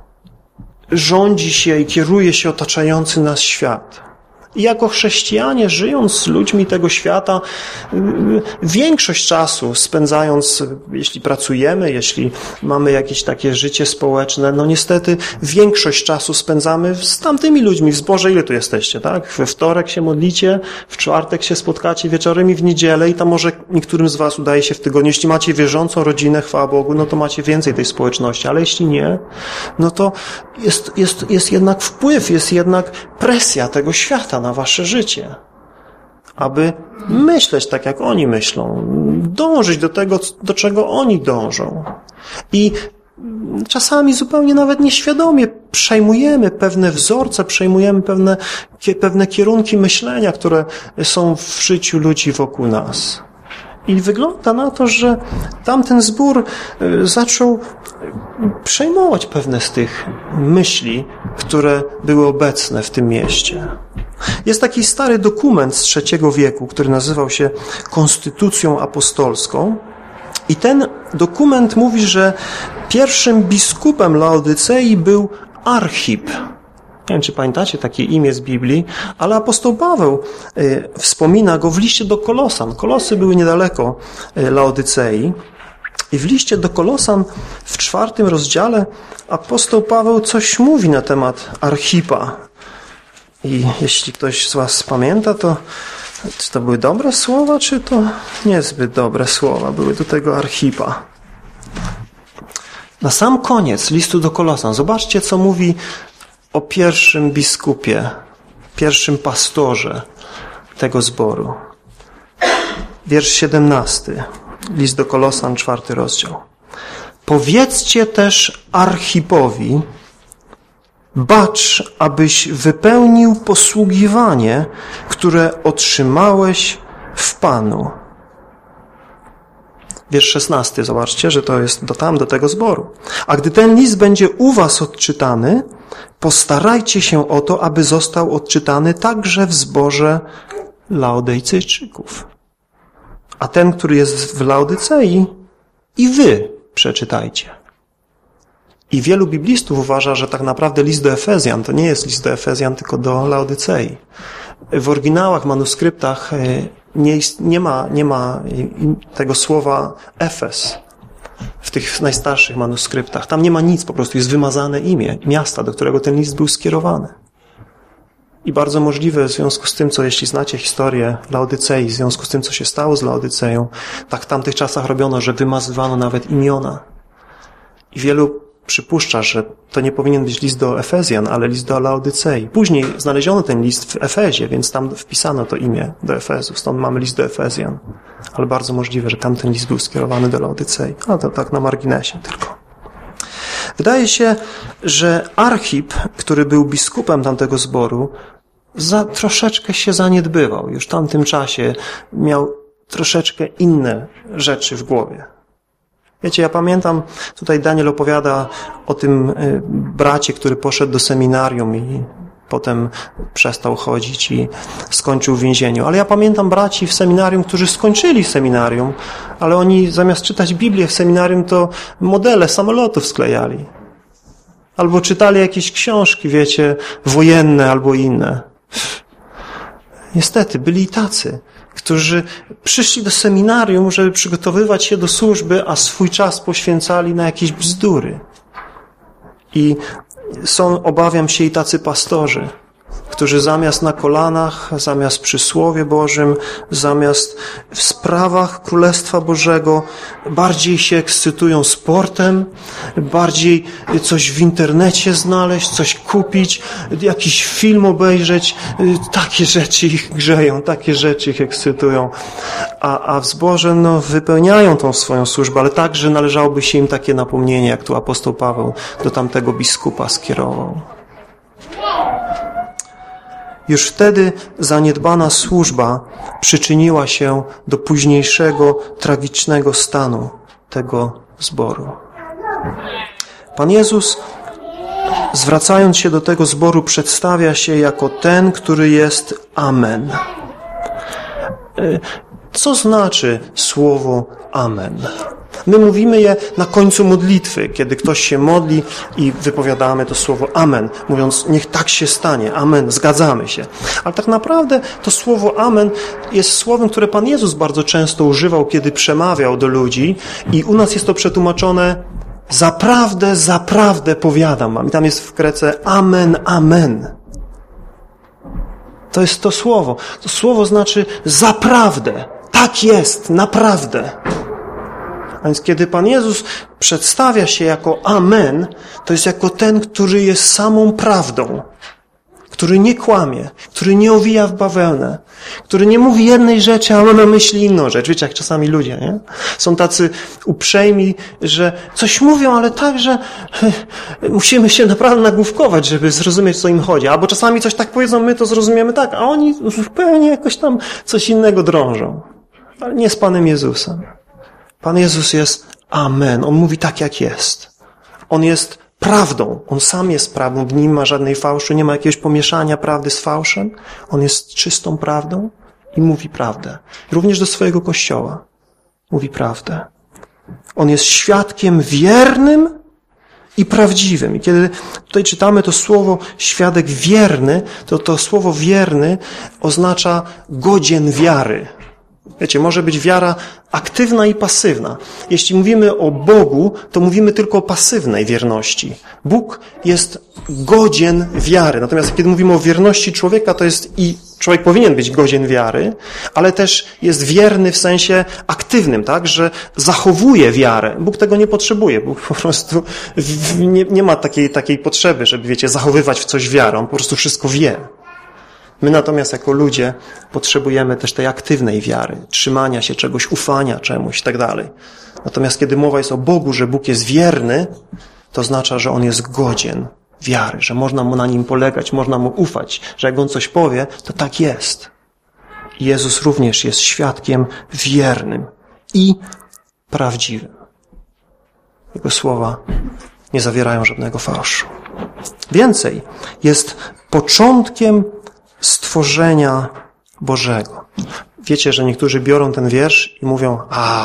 rządzi się i kieruje się otaczający nas świat. I jako chrześcijanie, żyjąc z ludźmi tego świata, większość czasu spędzając, jeśli pracujemy, jeśli mamy jakieś takie życie społeczne, no niestety większość czasu spędzamy z tamtymi ludźmi. W zborze ile tu jesteście, tak? We wtorek się modlicie, w czwartek się spotkacie wieczorem i w niedzielę i tam może niektórym z was udaje się w tygodniu. Jeśli macie wierzącą rodzinę, chwała Bogu, no to macie więcej tej społeczności, ale jeśli nie, no to jest jednak wpływ, jest jednak presja tego świata na wasze życie, aby myśleć tak, jak oni myślą, dążyć do tego, do czego oni dążą. I czasami zupełnie nawet nieświadomie przejmujemy pewne wzorce, przejmujemy pewne kierunki myślenia, które są w życiu ludzi wokół nas. I wygląda na to, że tamten zbór zaczął przejmować pewne z tych myśli, które były obecne w tym mieście. Jest taki stary dokument z III wieku, który nazywał się Konstytucją Apostolską. I ten dokument mówi, że pierwszym biskupem Laodycei był Archip. Nie wiem, czy pamiętacie takie imię z Biblii, ale apostoł Paweł wspomina go w liście do Kolosan. Kolosy były niedaleko Laodycei. I w liście do Kolosan w 4 rozdziale apostoł Paweł coś mówi na temat Archipa. I jeśli ktoś z was pamięta, to czy to były dobre słowa, czy to niezbyt dobre słowa były do tego Archipa. Na sam koniec listu do Kolosan zobaczcie, co mówi o pierwszym biskupie, pierwszym pastorze tego zboru. Wiersz 17. List do Kolosan, 4 rozdział. Powiedzcie też Archipowi, bacz, abyś wypełnił posługiwanie, które otrzymałeś w Panu. Wiersz 16, zobaczcie, że to jest do tego zboru. A gdy ten list będzie u was odczytany, postarajcie się o to, aby został odczytany także w zborze Laodycejczyków. A ten, który jest w Laodycei, i wy przeczytajcie. I wielu biblistów uważa, że tak naprawdę list do Efezjan to nie jest list do Efezjan, tylko do Laodycei. W oryginałach, manuskryptach nie ma tego słowa Efes w tych najstarszych manuskryptach. Tam nie ma nic, po prostu jest wymazane imię miasta, do którego ten list był skierowany. I bardzo możliwe w związku z tym, jeśli znacie historię Laodycei, w związku z tym, co się stało z Laodyceją, tak w tamtych czasach robiono, że wymazywano nawet imiona. I wielu przypuszcza, że to nie powinien być list do Efezjan, ale list do Laodycei. Później znaleziono ten list w Efezie, więc tam wpisano to imię do Efezu. Stąd mamy list do Efezjan. Ale bardzo możliwe, że tamten list był skierowany do Laodycei. A to tak na marginesie tylko. Wydaje się, że Archip, który był biskupem tamtego zboru, troszeczkę się zaniedbywał. Już w tamtym czasie miał troszeczkę inne rzeczy w głowie. Wiecie, ja pamiętam, tutaj Daniel opowiada o tym bracie, który poszedł do seminarium i potem przestał chodzić i skończył w więzieniu. Ale ja pamiętam braci w seminarium, którzy skończyli seminarium, ale oni zamiast czytać Biblię w seminarium, to modele samolotów sklejali. Albo czytali jakieś książki, wiecie, wojenne albo inne. Niestety, byli i tacy, którzy przyszli do seminarium, żeby przygotowywać się do służby, a swój czas poświęcali na jakieś bzdury. I są, obawiam się, i tacy pastorzy, którzy zamiast na kolanach, zamiast przy Słowie Bożym, zamiast w sprawach Królestwa Bożego bardziej się ekscytują sportem, bardziej coś w internecie znaleźć, coś kupić, jakiś film obejrzeć. Takie rzeczy ich grzeją, takie rzeczy ich ekscytują. A w zborze wypełniają tą swoją służbę, ale także należałoby się im takie napomnienie, jak tu apostoł Paweł do tamtego biskupa skierował. Już wtedy zaniedbana służba przyczyniła się do późniejszego tragicznego stanu tego zboru. Pan Jezus, zwracając się do tego zboru, przedstawia się jako ten, który jest Amen. Co znaczy słowo Amen? My mówimy je na końcu modlitwy, kiedy ktoś się modli i wypowiadamy to słowo Amen, mówiąc, niech tak się stanie, Amen, zgadzamy się. Ale tak naprawdę to słowo Amen jest słowem, które Pan Jezus bardzo często używał, kiedy przemawiał do ludzi i u nas jest to przetłumaczone zaprawdę, zaprawdę powiadam wam. I tam jest w Grece Amen, Amen. To jest to słowo. To słowo znaczy zaprawdę. Tak jest, naprawdę. A więc kiedy Pan Jezus przedstawia się jako Amen, to jest jako ten, który jest samą prawdą, który nie kłamie, który nie owija w bawełnę, który nie mówi jednej rzeczy, a ma na myśli inną rzecz. Wiecie, jak czasami ludzie, nie? Są tacy uprzejmi, że coś mówią, ale tak, że musimy się naprawdę nagłówkować, żeby zrozumieć, co im chodzi. Albo czasami coś tak powiedzą, my to zrozumiemy tak, a oni zupełnie jakoś tam coś innego drążą. Ale nie z Panem Jezusem. Pan Jezus jest Amen. On mówi tak, jak jest. On jest prawdą. On sam jest prawdą. W nim nie ma żadnej fałszu, nie ma jakiegoś pomieszania prawdy z fałszem. On jest czystą prawdą i mówi prawdę. Również do swojego Kościoła mówi prawdę. On jest świadkiem wiernym i prawdziwym. I kiedy tutaj czytamy to słowo świadek wierny, to słowo wierny oznacza godzien wiary. Wiecie, może być wiara aktywna i pasywna. Jeśli mówimy o Bogu, to mówimy tylko o pasywnej wierności. Bóg jest godzien wiary. Natomiast kiedy mówimy o wierności człowieka, to jest i człowiek powinien być godzien wiary, ale też jest wierny w sensie aktywnym, tak, że zachowuje wiarę. Bóg tego nie potrzebuje. Bóg po prostu nie ma takiej potrzeby, żeby, wiecie, zachowywać w coś wiarę. On po prostu wszystko wie. My natomiast jako ludzie potrzebujemy też tej aktywnej wiary, trzymania się czegoś, ufania czemuś i tak dalej. Natomiast kiedy mowa jest o Bogu, że Bóg jest wierny, to oznacza, że On jest godzien wiary, że można Mu na Nim polegać, można Mu ufać, że jak On coś powie, to tak jest. I Jezus również jest świadkiem wiernym i prawdziwym. Jego słowa nie zawierają żadnego fałszu. Więcej, jest początkiem stworzenia Bożego. Wiecie, że niektórzy biorą ten wiersz i mówią,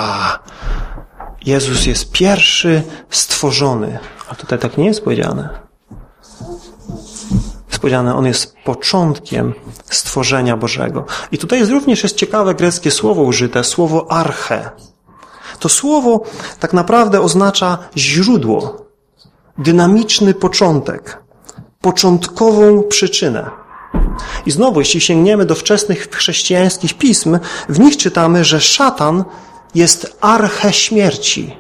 Jezus jest pierwszy stworzony. A tutaj tak nie jest powiedziane. Jest powiedziane, On jest początkiem stworzenia Bożego. I tutaj również jest ciekawe greckie słowo użyte, słowo arche. To słowo tak naprawdę oznacza źródło, dynamiczny początek, początkową przyczynę. I znowu, jeśli sięgniemy do wczesnych chrześcijańskich pism, w nich czytamy, że szatan jest arche śmierci.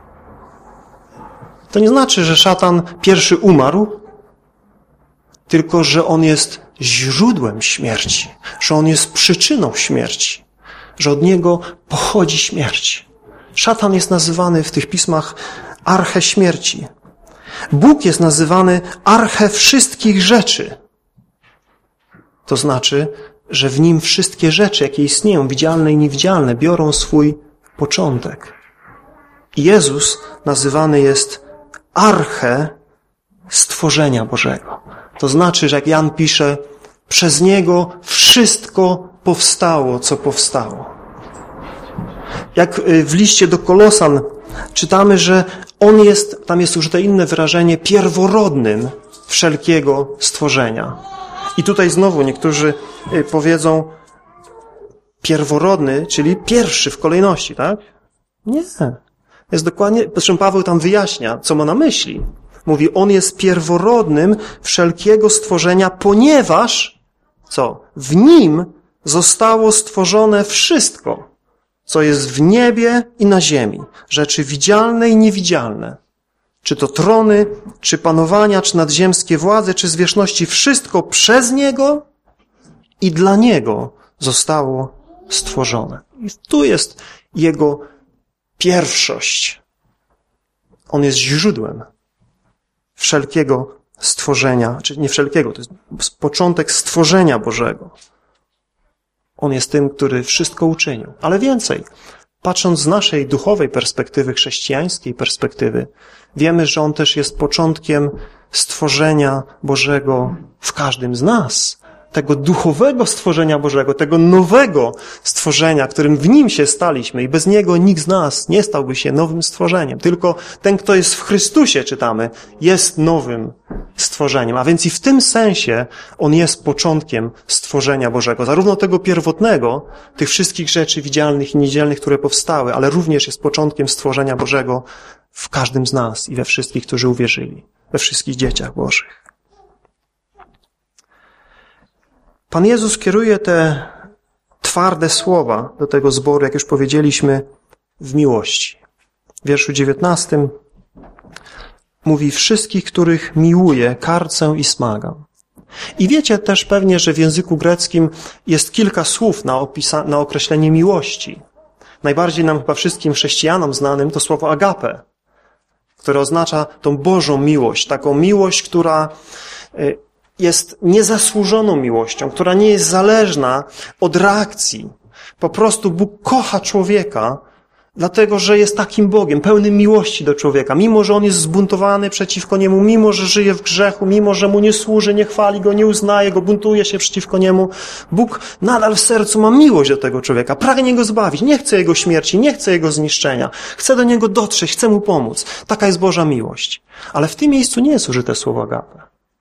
To nie znaczy, że szatan pierwszy umarł, tylko że on jest źródłem śmierci, że on jest przyczyną śmierci, że od niego pochodzi śmierć. Szatan jest nazywany w tych pismach arche śmierci. Bóg jest nazywany arche wszystkich rzeczy. To znaczy, że w Nim wszystkie rzeczy, jakie istnieją, widzialne i niewidzialne, biorą swój początek. I Jezus nazywany jest arche stworzenia Bożego. To znaczy, że jak Jan pisze, przez Niego wszystko powstało, co powstało. Jak w liście do Kolosan czytamy, że On jest, tam jest użyte inne wyrażenie, pierworodnym wszelkiego stworzenia. I tutaj znowu niektórzy powiedzą pierworodny, czyli pierwszy w kolejności, tak? Nie. Jest dokładnie, zresztą Paweł tam wyjaśnia, co ma na myśli. Mówi, On jest pierworodnym wszelkiego stworzenia, ponieważ, co? W Nim zostało stworzone wszystko, co jest w niebie i na ziemi. Rzeczy widzialne i niewidzialne. Czy to trony, czy panowania, czy nadziemskie władze, czy zwierzchności, wszystko przez Niego i dla Niego zostało stworzone. I tu jest Jego pierwszość. On jest źródłem wszelkiego stworzenia, czy nie wszelkiego, to jest początek stworzenia Bożego. On jest tym, który wszystko uczynił. Ale więcej, patrząc z naszej duchowej perspektywy, chrześcijańskiej perspektywy, wiemy, że On też jest początkiem stworzenia Bożego w każdym z nas. Tego duchowego stworzenia Bożego, tego nowego stworzenia, którym w Nim się staliśmy i bez Niego nikt z nas nie stałby się nowym stworzeniem. Tylko ten, kto jest w Chrystusie, czytamy, jest nowym stworzeniem. A więc i w tym sensie On jest początkiem stworzenia Bożego. Zarówno tego pierwotnego, tych wszystkich rzeczy widzialnych i niewidzialnych, które powstały, ale również jest początkiem stworzenia Bożego w każdym z nas i we wszystkich, którzy uwierzyli, we wszystkich dzieciach Bożych. Pan Jezus kieruje te twarde słowa do tego zboru, jak już powiedzieliśmy, w miłości. W wierszu 19 mówi: wszystkich, których miłuję, karcę i smagam. I wiecie też pewnie, że w języku greckim jest kilka słów na określenie miłości. Najbardziej nam chyba wszystkim chrześcijanom znanym to słowo agape, które oznacza tą Bożą miłość, taką miłość, która jest niezasłużoną miłością, która nie jest zależna od reakcji. Po prostu Bóg kocha człowieka, dlatego że jest takim Bogiem, pełnym miłości do człowieka. Mimo że on jest zbuntowany przeciwko niemu, mimo że żyje w grzechu, mimo że mu nie służy, nie chwali go, nie uznaje go, buntuje się przeciwko niemu, Bóg nadal w sercu ma miłość do tego człowieka. Pragnie go zbawić, nie chce jego śmierci, nie chce jego zniszczenia. Chce do niego dotrzeć, chce mu pomóc. Taka jest Boża miłość. Ale w tym miejscu nie jest użyte słowo agape.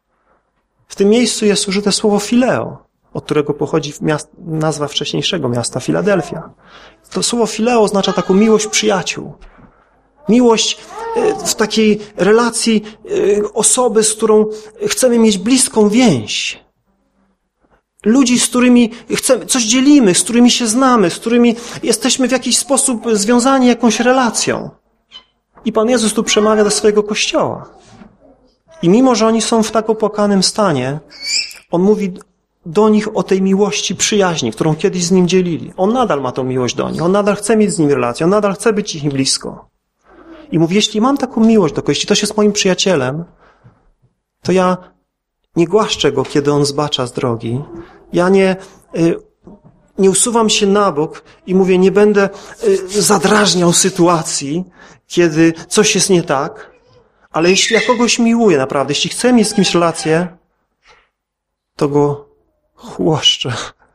W tym miejscu jest użyte słowo fileo, od którego pochodzi nazwa wcześniejszego miasta, Filadelfia. To słowo fileo oznacza taką miłość przyjaciół. Miłość w takiej relacji osoby, z którą chcemy mieć bliską więź. Ludzi, z którymi chcemy, coś dzielimy, z którymi się znamy, z którymi jesteśmy w jakiś sposób związani jakąś relacją. I Pan Jezus tu przemawia do swojego Kościoła. I mimo, że oni są w tak opłakanym stanie, On mówi do nich o tej miłości przyjaźni, którą kiedyś z Nim dzielili. On nadal ma tą miłość do nich. On nadal chce mieć z Nim relację. On nadal chce być ich blisko. I mówi, jeśli mam taką miłość do kogoś, jeśli ktoś jest moim przyjacielem, to ja nie głaszczę go, kiedy on zbacza z drogi. Ja nie usuwam się na bok i mówię, nie będę zadrażniał sytuacji, kiedy coś jest nie tak. Ale jeśli ja kogoś miłuję naprawdę, jeśli chcę mieć z kimś relację, to go chłoszczę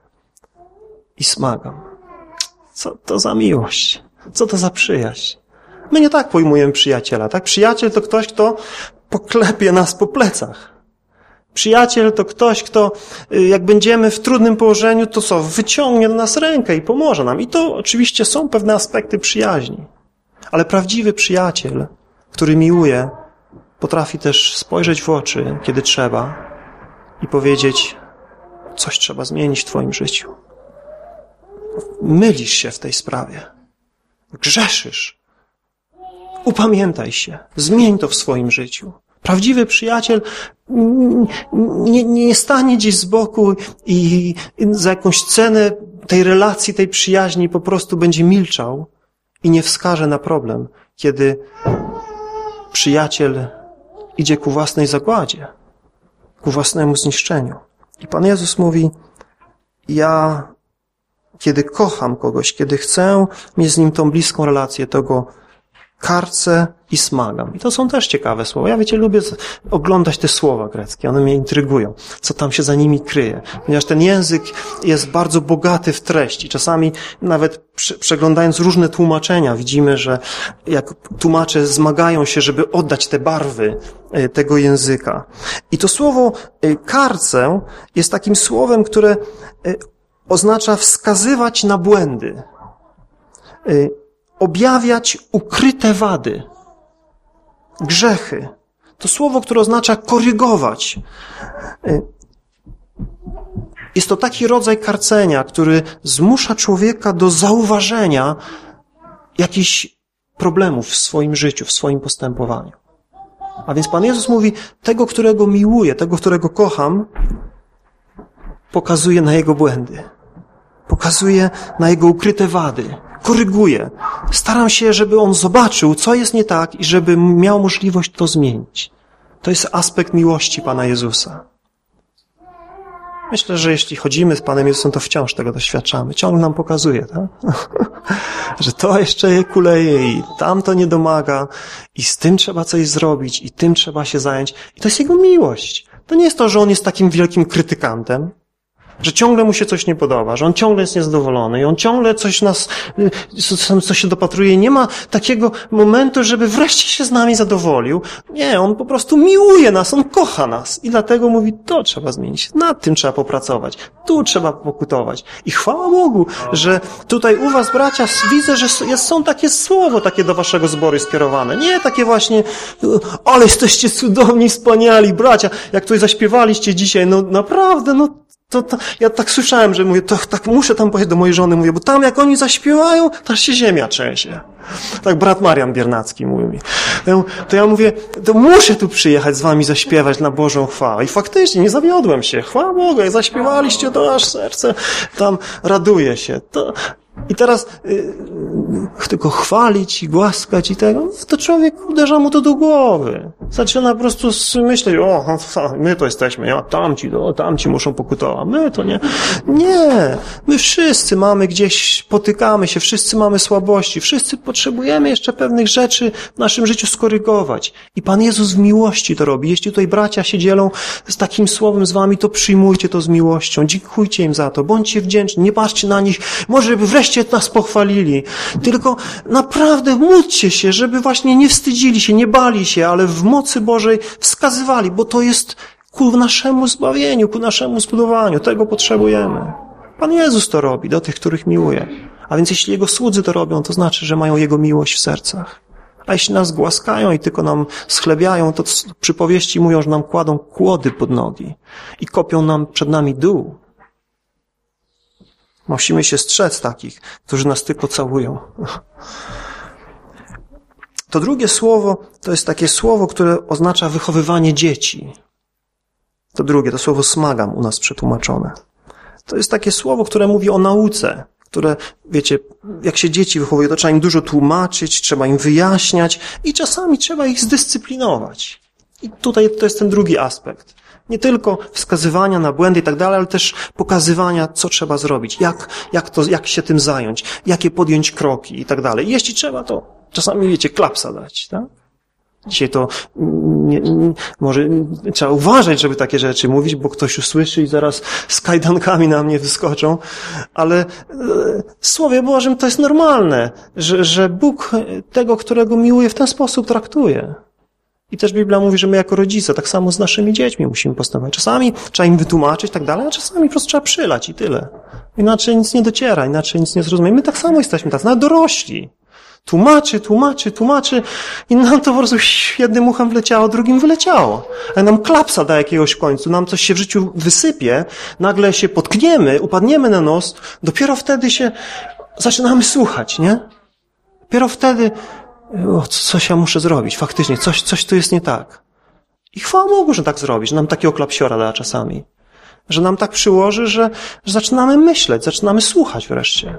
i smagam. Co to za miłość? Co to za przyjaźń? My nie tak pojmujemy przyjaciela, tak? Przyjaciel to ktoś, kto poklepie nas po plecach. Przyjaciel to ktoś, kto jak będziemy w trudnym położeniu, to co? Wyciągnie do nas rękę i pomoże nam. I to oczywiście są pewne aspekty przyjaźni. Ale prawdziwy przyjaciel, który miłuje, potrafi też spojrzeć w oczy, kiedy trzeba i powiedzieć, coś trzeba zmienić w twoim życiu. Mylisz się w tej sprawie. Grzeszysz. Upamiętaj się. Zmień to w swoim życiu. Prawdziwy przyjaciel nie stanie gdzieś z boku i za jakąś cenę tej relacji, tej przyjaźni po prostu będzie milczał i nie wskaże na problem, kiedy przyjaciel idzie ku własnej zagładzie, ku własnemu zniszczeniu. I Pan Jezus mówi, ja kiedy kocham kogoś, kiedy chcę mieć z nim tą bliską relację, to go karcę i smagam. I to są też ciekawe słowa. Ja lubię oglądać te słowa greckie. One mnie intrygują. Co tam się za nimi kryje. Ponieważ ten język jest bardzo bogaty w treść. I czasami nawet przeglądając różne tłumaczenia widzimy, że jak tłumacze zmagają się, żeby oddać te barwy tego języka. I to słowo karcę jest takim słowem, które oznacza wskazywać na błędy. Objawiać ukryte wady, grzechy. To słowo, które oznacza korygować. Jest to taki rodzaj karcenia, który zmusza człowieka do zauważenia jakichś problemów w swoim życiu, w swoim postępowaniu. A więc Pan Jezus mówi, tego, którego miłuję, tego, którego kocham, pokazuje na jego błędy. Pokazuje na jego ukryte wady. Koryguję. Staram się, żeby on zobaczył, co jest nie tak i żeby miał możliwość to zmienić. To jest aspekt miłości Pana Jezusa. Myślę, że jeśli chodzimy z Panem Jezusem, to wciąż tego doświadczamy. Ciągle nam pokazuje, tak? Że to jeszcze kuleje i tam to nie domaga i z tym trzeba coś zrobić i tym trzeba się zająć. I to jest Jego miłość. To nie jest to, że On jest takim wielkim krytykantem, że ciągle mu się coś nie podoba, że on ciągle jest niezadowolony i on ciągle coś się dopatruje. Nie ma takiego momentu, żeby wreszcie się z nami zadowolił. Nie, on po prostu miłuje nas, on kocha nas i dlatego mówi, to trzeba zmienić, nad tym trzeba popracować, tu trzeba pokutować. I chwała Bogu, że tutaj u was, bracia, widzę, że są takie słowo takie do waszego zboru skierowane. Nie takie właśnie, ale jesteście cudowni, wspaniali, bracia, jak tutaj zaśpiewaliście dzisiaj, no naprawdę, ja tak słyszałem, że mówię, tak muszę tam pojechać do mojej żony, mówię, bo tam jak oni zaśpiewają, to aż się ziemia trzęsie. Tak brat Marian Biernacki mówi mi. To ja mówię, to muszę tu przyjechać z wami zaśpiewać na Bożą chwałę. I faktycznie nie zawiodłem się. Chwała Bogu, jak zaśpiewaliście, to aż serce tam raduje się. I teraz tylko chwalić i głaskać i tego, to człowiek uderza mu to do głowy. Zaczyna po prostu myśleć, my to jesteśmy, tamci muszą pokutować, my to nie. Nie, my wszyscy mamy gdzieś, potykamy się, wszyscy mamy słabości, wszyscy potrzebujemy jeszcze pewnych rzeczy w naszym życiu skorygować. I Pan Jezus w miłości to robi. Jeśli tutaj bracia się dzielą z takim słowem z wami, to przyjmujcie to z miłością, dziękujcie im za to, bądźcie wdzięczni, nie patrzcie na nich, może by wreszcie nas pochwalili, tylko naprawdę módlcie się, żeby właśnie nie wstydzili się, nie bali się, ale w mocy Bożej wskazywali, bo to jest ku naszemu zbawieniu, ku naszemu zbudowaniu. Tego potrzebujemy. Pan Jezus to robi do tych, których miłuje. A więc jeśli Jego słudzy to robią, to znaczy, że mają Jego miłość w sercach. A jeśli nas głaskają i tylko nam schlebiają, to przypowieści mówią, że nam kładą kłody pod nogi i kopią nam przed nami dół. Musimy się strzec takich, którzy nas tylko całują. To drugie słowo, to jest takie słowo, które oznacza wychowywanie dzieci. To słowo smagam u nas przetłumaczone. To jest takie słowo, które mówi o nauce, które, wiecie, jak się dzieci wychowuje, to trzeba im dużo tłumaczyć, trzeba im wyjaśniać i czasami trzeba ich zdyscyplinować. I tutaj to jest ten drugi aspekt. Nie tylko wskazywania na błędy i tak dalej, ale też pokazywania, co trzeba zrobić, jak się tym zająć, jakie podjąć kroki i tak dalej. Jeśli trzeba, to czasami, wiecie, klapsa dać, tak? Dzisiaj to może trzeba uważać, żeby takie rzeczy mówić, bo ktoś usłyszy i zaraz z kajdankami na mnie wyskoczą, ale w Słowie Bożym to jest normalne, że Bóg tego, którego miłuje, w ten sposób traktuje. I też Biblia mówi, że my jako rodzice tak samo z naszymi dziećmi musimy postępować. Czasami trzeba im wytłumaczyć i tak dalej, a czasami po prostu trzeba przylać i tyle. Inaczej nic nie dociera, inaczej nic nie zrozumie. My tak samo jesteśmy tacy, nawet dorośli. Tłumaczy i nam to po prostu jednym uchem wleciało, drugim wyleciało. A nam klapsa da jakiegoś w końcu, nam coś się w życiu wysypie, nagle się potkniemy, upadniemy na nos, dopiero wtedy się zaczynamy słuchać, nie? Dopiero wtedy coś ja muszę zrobić, faktycznie, coś tu jest nie tak. I chwała Bogu, że tak zrobi, że nam takiego klapsiora da czasami. Że nam tak przyłoży, że zaczynamy myśleć, zaczynamy słuchać wreszcie.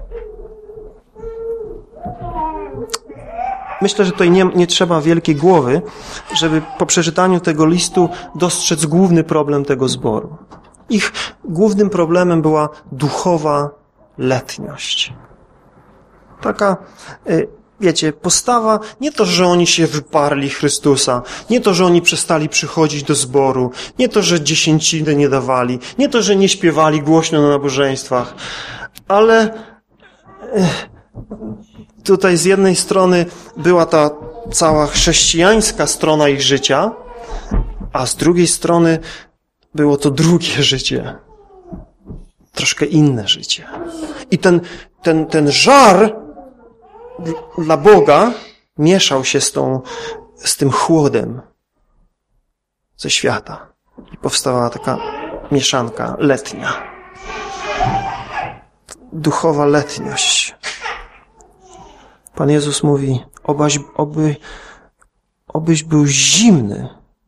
Myślę, że tutaj nie trzeba wielkiej głowy, żeby po przeczytaniu tego listu dostrzec główny problem tego zboru. Ich głównym problemem była duchowa letniość. Taka, wiecie, postawa, nie to, że oni się wyparli Chrystusa, nie to, że oni przestali przychodzić do zboru, nie to, że dziesięciny nie dawali, nie to, że nie śpiewali głośno na nabożeństwach, ale tutaj z jednej strony była ta cała chrześcijańska strona ich życia, a z drugiej strony było to drugie życie. Troszkę inne życie. I ten żar dla Boga mieszał się z tym chłodem ze świata. I powstała taka mieszanka letnia. Duchowa letniość. Pan Jezus mówi, obyś był zimny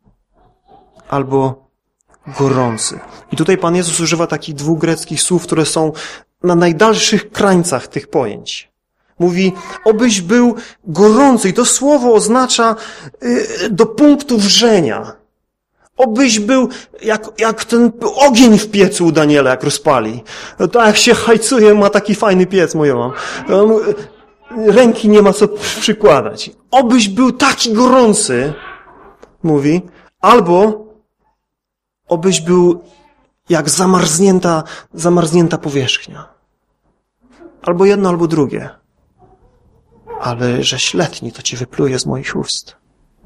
albo gorący. I tutaj Pan Jezus używa takich dwóch greckich słów, które są na najdalszych krańcach tych pojęć. Mówi, obyś był gorący. I to słowo oznacza do punktu wrzenia. Obyś był jak ten ogień w piecu u Daniela, jak rozpali. No to jak się hajcuje, ma taki fajny piec, moja mam. Ręki nie ma co przykładać. Obyś był taki gorący, mówi, albo obyś był jak zamarznięta powierzchnia. Albo jedno, albo drugie. Ale żeś letni, to ci wypluje z moich ust.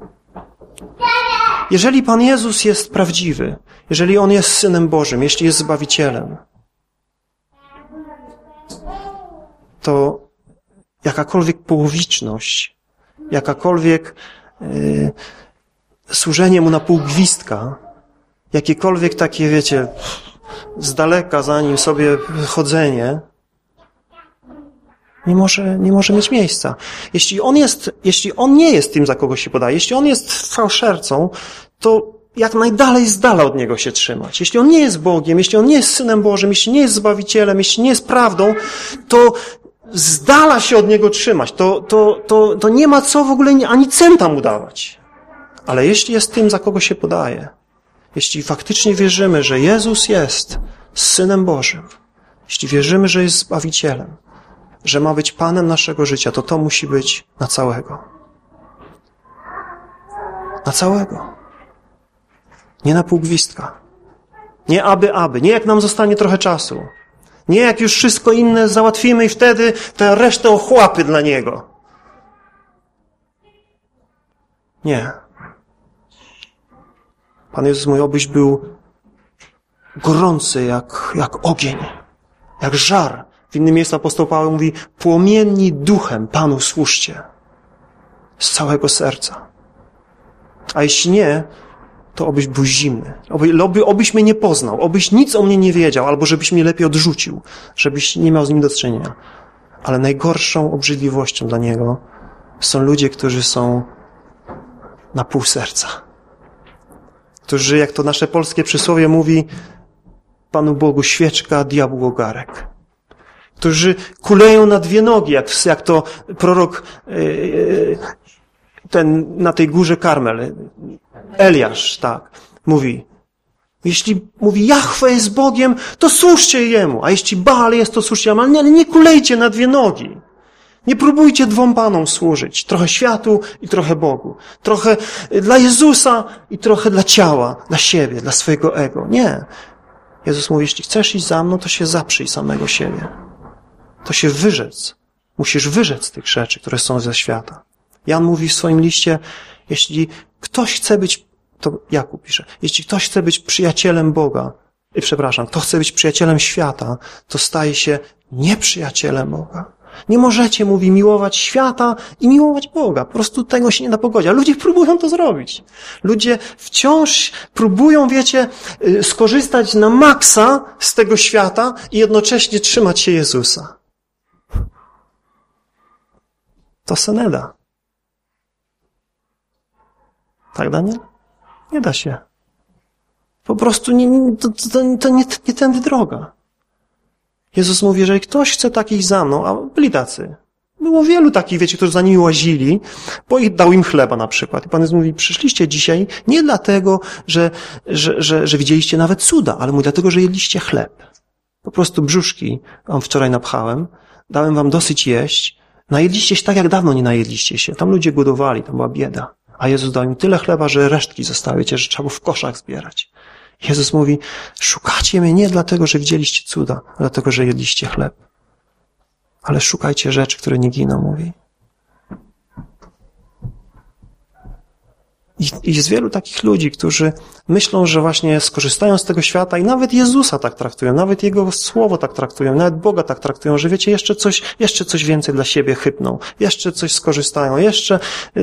Jeżeli Pan Jezus jest prawdziwy, jeżeli On jest Synem Bożym, jeśli jest Zbawicielem, to jakakolwiek połowiczność, jakakolwiek służenie Mu na pół gwizdka, jakiekolwiek takie, wiecie, z daleka za Nim sobie chodzenie, nie może mieć miejsca. Jeśli on nie jest tym, za kogo się podaje, jeśli on jest fałszercą, to jak najdalej z dala od Niego się trzymać. Jeśli on nie jest Bogiem, jeśli on nie jest Synem Bożym, jeśli nie jest Zbawicielem, jeśli nie jest prawdą, to z dala się od Niego trzymać. To nie ma co w ogóle ani centa Mu dawać. Ale jeśli jest tym, za kogo się podaje, jeśli faktycznie wierzymy, że Jezus jest Synem Bożym, jeśli wierzymy, że jest Zbawicielem, że ma być Panem naszego życia, to musi być na całego. Na całego. Nie na pół gwizdka. Nie aby. Nie jak nam zostanie trochę czasu. Nie jak już wszystko inne załatwimy i wtedy tę resztę ochłapy dla Niego. Nie. Pan Jezus mówi, obyś był gorący jak ogień, jak żar. W innym miejscu apostoł Paweł mówi, płomienni duchem Panu służcie. Z całego serca. A jeśli nie, to obyś był zimny. Obyś mnie nie poznał. Obyś nic o mnie nie wiedział. Albo żebyś mnie lepiej odrzucił. Żebyś nie miał z nim do czynienia. Ale najgorszą obrzydliwością dla Niego są ludzie, którzy są na pół serca. Którzy, jak to nasze polskie przysłowie mówi, Panu Bogu świeczka, diabłu ogarek. Którzy kuleją na dwie nogi, jak to prorok ten na tej górze Karmel, Eliasz, tak, mówi. Jeśli mówi Jahwe jest Bogiem, to służcie Jemu, a jeśli Baal jest, to służcie Jemu, ale nie kulejcie na dwie nogi. Nie próbujcie dwom Panom służyć. Trochę światu i trochę Bogu. Trochę dla Jezusa i trochę dla ciała, dla siebie, dla swojego ego. Nie. Jezus mówi, jeśli chcesz iść za mną, to się zaprzyj samego siebie. To się wyrzec. Musisz wyrzec tych rzeczy, które są ze świata. Jan mówi w swoim liście, jeśli ktoś chce być, to Jakub pisze, jeśli ktoś chce być przyjacielem Boga, kto chce być przyjacielem świata, to staje się nieprzyjacielem Boga. Nie możecie, mówi, miłować świata i miłować Boga. Po prostu tego się nie da pogodzić. A ludzie próbują to zrobić. Ludzie wciąż próbują, wiecie, skorzystać na maksa z tego świata i jednocześnie trzymać się Jezusa. To se nie da. Tak, Daniel? Nie da się. Po prostu to nie tędy droga. Jezus mówi, jeżeli ktoś chce takich za mną, a byli tacy. Było wielu takich, wiecie, którzy za nimi łazili, bo dał im chleba na przykład. I Pan Jezus mówi, przyszliście dzisiaj nie dlatego, że widzieliście nawet cuda, ale mówi dlatego, że jedliście chleb. Po prostu brzuszki wam wczoraj napchałem, dałem wam dosyć jeść, najedliście się tak, jak dawno nie najedliście się. Tam ludzie głodowali, tam była bieda. A Jezus dał im tyle chleba, że resztki zostały, wiecie, że trzeba było w koszach zbierać. Jezus mówi, szukacie mnie nie dlatego, że widzieliście cuda, ale dlatego, że jedliście chleb. Ale szukajcie rzeczy, które nie giną, mówi. I jest wielu takich ludzi, którzy myślą, że właśnie skorzystają z tego świata i nawet Jezusa tak traktują, nawet Jego Słowo tak traktują, nawet Boga tak traktują, że wiecie, jeszcze coś więcej dla siebie chypną, jeszcze coś skorzystają, jeszcze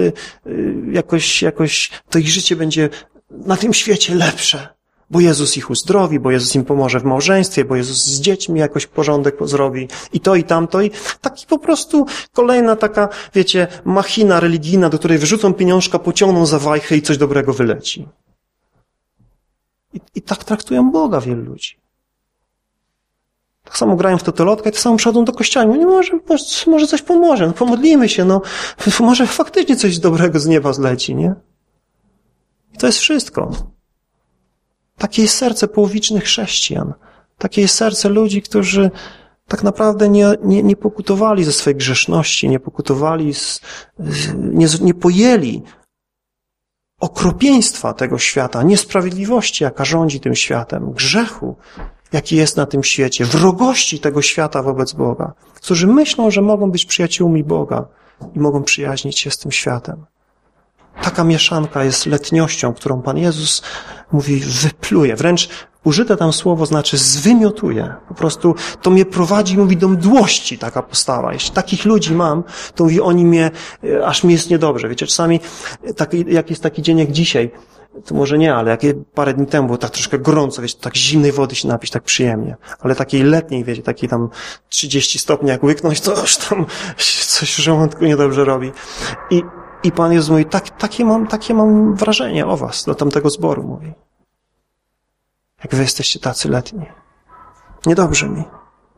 jakoś to ich życie będzie na tym świecie lepsze. Bo Jezus ich uzdrowi, bo Jezus im pomoże w małżeństwie, bo Jezus z dziećmi jakoś porządek zrobi i to i tamto i taki po prostu kolejna taka, wiecie, machina religijna, do której wyrzucą pieniążka, pociągną za wajchę i coś dobrego wyleci. I tak traktują Boga wielu ludzi. Tak samo grają w totolotkę i tak samo przychodzą do kościoła. Nie może coś pomoże, no pomodlimy się, no może faktycznie coś dobrego z nieba zleci, nie? I to jest wszystko. Takie jest serce połowicznych chrześcijan. Takie jest serce ludzi, którzy tak naprawdę nie pokutowali ze swojej grzeszności, nie pokutowali, nie pojęli okropieństwa tego świata, niesprawiedliwości, jaka rządzi tym światem, grzechu, jaki jest na tym świecie, wrogości tego świata wobec Boga, którzy myślą, że mogą być przyjaciółmi Boga i mogą przyjaźnić się z tym światem. Taka mieszanka jest letniością, którą Pan Jezus mówi, wypluje. Wręcz użyte tam słowo znaczy zwymiotuje. Po prostu to mnie prowadzi, mówi, do mdłości taka postawa. Jeśli takich ludzi mam, to mówi, oni mnie, aż mi jest niedobrze. Wiecie, czasami, jak jest taki dzień jak dzisiaj, to może nie, ale jak parę dni temu było tak troszkę gorąco, wiecie, tak zimnej wody się napić, tak przyjemnie. Ale takiej letniej, wiecie, takiej tam 30 stopni jak łyknąć, to już tam coś w żołądku niedobrze robi. I Pan Jezus mówi, takie mam wrażenie o was, do tamtego zboru mówi. Jak wy jesteście tacy letni. Niedobrze mi.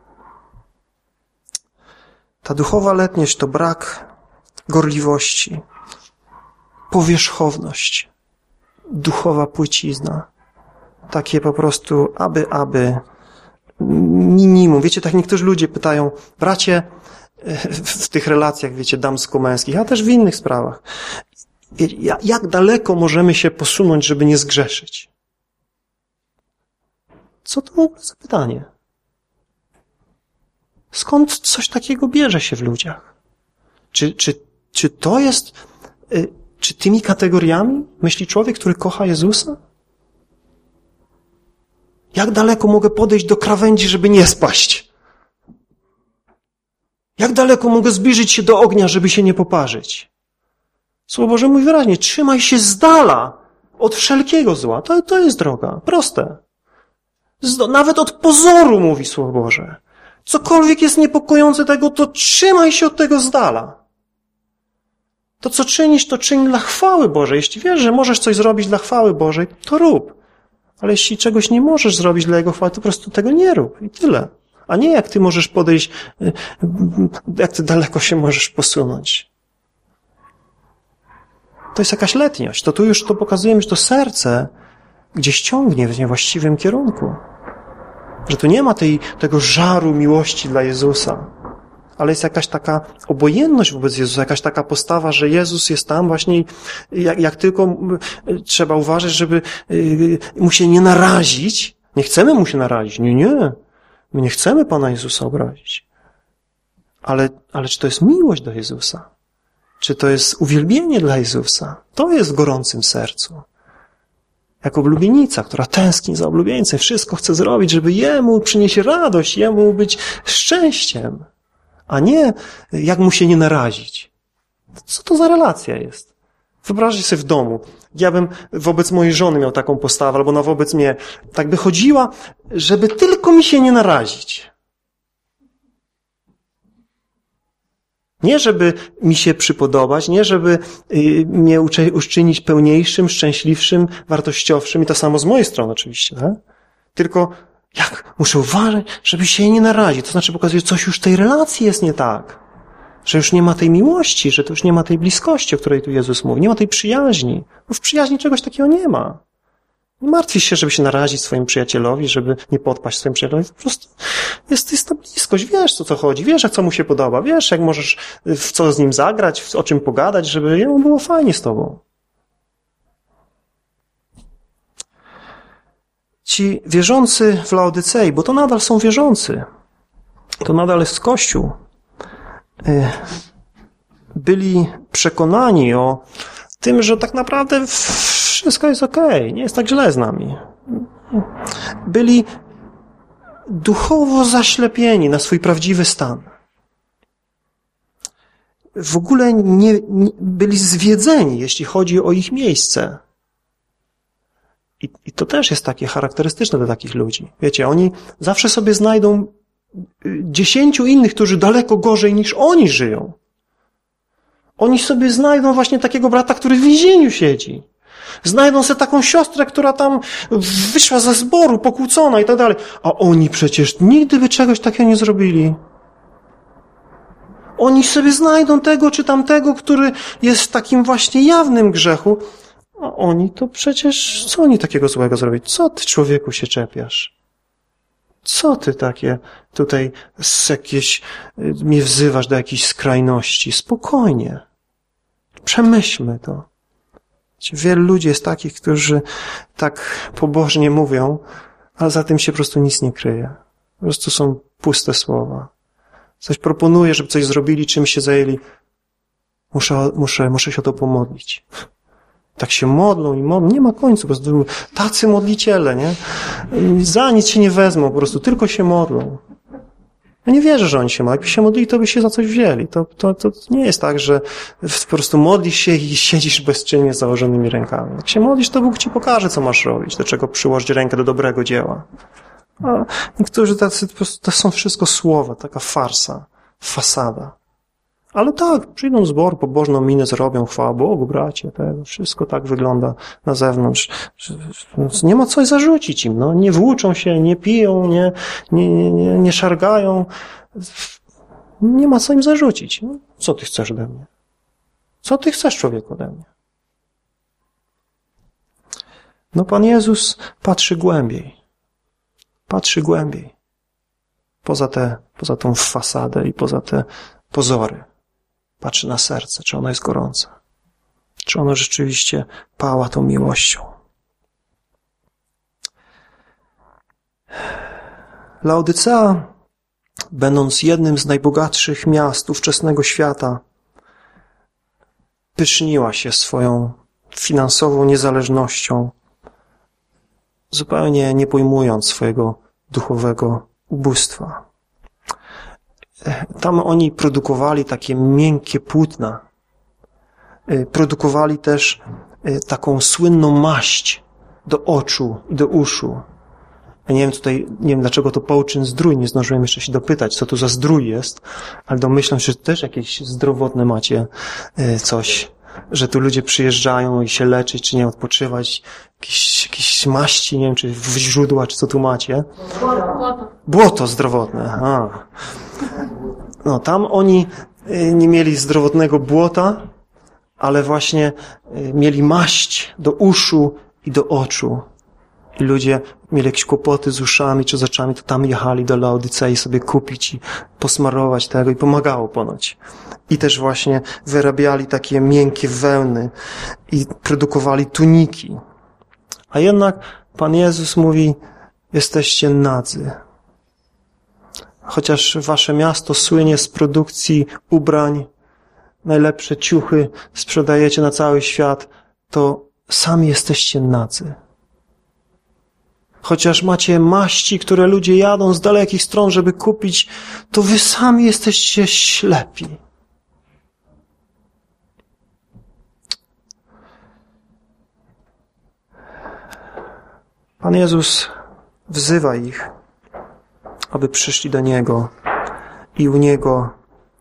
Ta duchowa letność to brak gorliwości, powierzchowność, duchowa płycizna. Takie po prostu aby minimum. Wiecie, tak niektórzy ludzie pytają, bracie, w tych relacjach, wiecie, damsko-męskich, a też w innych sprawach. Jak daleko możemy się posunąć, żeby nie zgrzeszyć? Co to w ogóle za pytanie? Skąd coś takiego bierze się w ludziach? Czy to jest, czy tymi kategoriami myśli człowiek, który kocha Jezusa? Jak daleko mogę podejść do krawędzi, żeby nie spaść? Jak daleko mogę zbliżyć się do ognia, żeby się nie poparzyć? Słowo Boże mówi wyraźnie, trzymaj się z dala od wszelkiego zła. To jest droga, proste. Nawet od pozoru, mówi Słowo Boże. Cokolwiek jest niepokojące tego, to trzymaj się od tego z dala. To, co czynisz, to czyń dla chwały Bożej. Jeśli wiesz, że możesz coś zrobić dla chwały Bożej, to rób. Ale jeśli czegoś nie możesz zrobić dla Jego chwały, to po prostu tego nie rób. I tyle. A nie jak ty możesz podejść, jak ty daleko się możesz posunąć. To jest jakaś letniość. To tu już to pokazujemy, że to serce gdzieś ciągnie w niewłaściwym kierunku. Że tu nie ma tego żaru miłości dla Jezusa, ale jest jakaś taka obojętność wobec Jezusa, jakaś taka postawa, że Jezus jest tam właśnie, jak tylko trzeba uważać, żeby mu się nie narazić. Nie chcemy mu się narazić. Nie. My nie chcemy Pana Jezusa obrazić. Ale czy to jest miłość do Jezusa? Czy to jest uwielbienie dla Jezusa? To jest w gorącym sercu. Jak oblubienica, która tęskni za oblubieńcem, wszystko chce zrobić, żeby Jemu przynieść radość, Jemu być szczęściem, a nie jak mu się nie narazić. Co to za relacja jest? Wyobraźcie sobie w domu, ja bym wobec mojej żony miał taką postawę, albo ona wobec mnie, tak by chodziła, żeby tylko mi się nie narazić. Nie żeby mi się przypodobać, nie żeby mnie uczynić pełniejszym, szczęśliwszym, wartościowszym i to samo z mojej strony oczywiście, tak? Tylko jak muszę uważać, żeby się jej nie narazić. To znaczy pokazuje, że coś już w tej relacji jest nie tak. Że już nie ma tej miłości, że to już nie ma tej bliskości, o której tu Jezus mówi. Nie ma tej przyjaźni. Bo w przyjaźni czegoś takiego nie ma. Nie martwisz się, żeby się narazić swoim przyjacielowi, żeby nie podpaść swoim przyjacielowi. Po prostu jest ta bliskość. Wiesz, o co chodzi. Wiesz, co mu się podoba. Wiesz, jak możesz w co z nim zagrać, o czym pogadać, żeby jemu było fajnie z tobą. Ci wierzący w Laodycei, bo to nadal są wierzący, to nadal jest Kościół, byli przekonani o tym, że tak naprawdę wszystko jest okej, nie jest tak źle z nami. Byli duchowo zaślepieni na swój prawdziwy stan. W ogóle nie byli zwiedzeni, jeśli chodzi o ich miejsce. I to też jest takie charakterystyczne dla takich ludzi. Wiecie, oni zawsze sobie znajdą 10 innych, którzy daleko gorzej niż oni żyją. Oni sobie znajdą właśnie takiego brata, który w więzieniu siedzi. Znajdą sobie taką siostrę, która tam wyszła ze zboru, pokłócona i tak dalej. A oni przecież nigdy by czegoś takiego nie zrobili. Oni sobie znajdą tego czy tamtego, który jest w takim właśnie jawnym grzechu. A oni to przecież, co oni takiego złego zrobić? Co ty, człowieku, się czepiasz? Co ty takie tutaj mnie wzywasz do jakiejś skrajności? Spokojnie. Przemyślmy to. Wielu ludzi jest takich, którzy tak pobożnie mówią, ale za tym się po prostu nic nie kryje. Po prostu są puste słowa. Coś proponuje, żeby coś zrobili, czym się zajęli. Muszę się o to pomodlić. Tak się modlą i modlą. Nie ma końca. Po prostu tacy modliciele, nie? Za nic się nie wezmą, po prostu tylko się modlą. Ja nie wierzę, że oni się modlą. Jakby się modlili, to by się za coś wzięli. To nie jest tak, że po prostu modlisz się i siedzisz bezczynnie z założonymi rękami. Jak się modlisz, to Bóg ci pokaże, co masz robić, do czego przyłożyć rękę do dobrego dzieła. A niektórzy tacy, po prostu, to są wszystko słowa, taka farsa, fasada. Ale tak, przyjdą zbor, pobożną minę zrobią, chwała Bogu, bracie, tego, wszystko tak wygląda na zewnątrz. Nie ma coś zarzucić im, no, nie włóczą się, nie piją, nie szargają. Nie ma co im zarzucić. No, co ty chcesz ode mnie? Co ty chcesz, człowieku, ode mnie? No, Pan Jezus patrzy głębiej. Patrzy głębiej. Poza tą fasadę i poza te pozory. Patrzy na serce, czy ono jest gorące. Czy ono rzeczywiście pała tą miłością. Laodycea, będąc jednym z najbogatszych miast ówczesnego świata, pyszniła się swoją finansową niezależnością, zupełnie nie pojmując swojego duchowego ubóstwa. Tam oni produkowali takie miękkie płótna. Produkowali też taką słynną maść do oczu i do uszu. Ja nie wiem dlaczego to połczyn zdrój, nie zdążyłem jeszcze się dopytać, co to za zdrój jest, ale domyślam się, że też jakieś zdrowotne macie coś, że tu ludzie przyjeżdżają i się leczyć, czy nie odpoczywać, jakieś maści, nie wiem, czy źródła, czy co tu macie. Błoto zdrowotne. No, tam oni nie mieli zdrowotnego błota, ale właśnie mieli maść do uszu i do oczu. I ludzie mieli jakieś kłopoty z uszami czy z oczami, to tam jechali do Laodycei sobie kupić i posmarować tego i pomagało ponoć. I też właśnie wyrabiali takie miękkie wełny i produkowali tuniki. A jednak Pan Jezus mówi, jesteście nadzy. Chociaż wasze miasto słynie z produkcji ubrań, najlepsze ciuchy sprzedajecie na cały świat, to sami jesteście nadzy. Chociaż macie maści, które ludzie jadą z dalekich stron, żeby kupić, to wy sami jesteście ślepi. Pan Jezus wzywa ich, aby przyszli do Niego i u Niego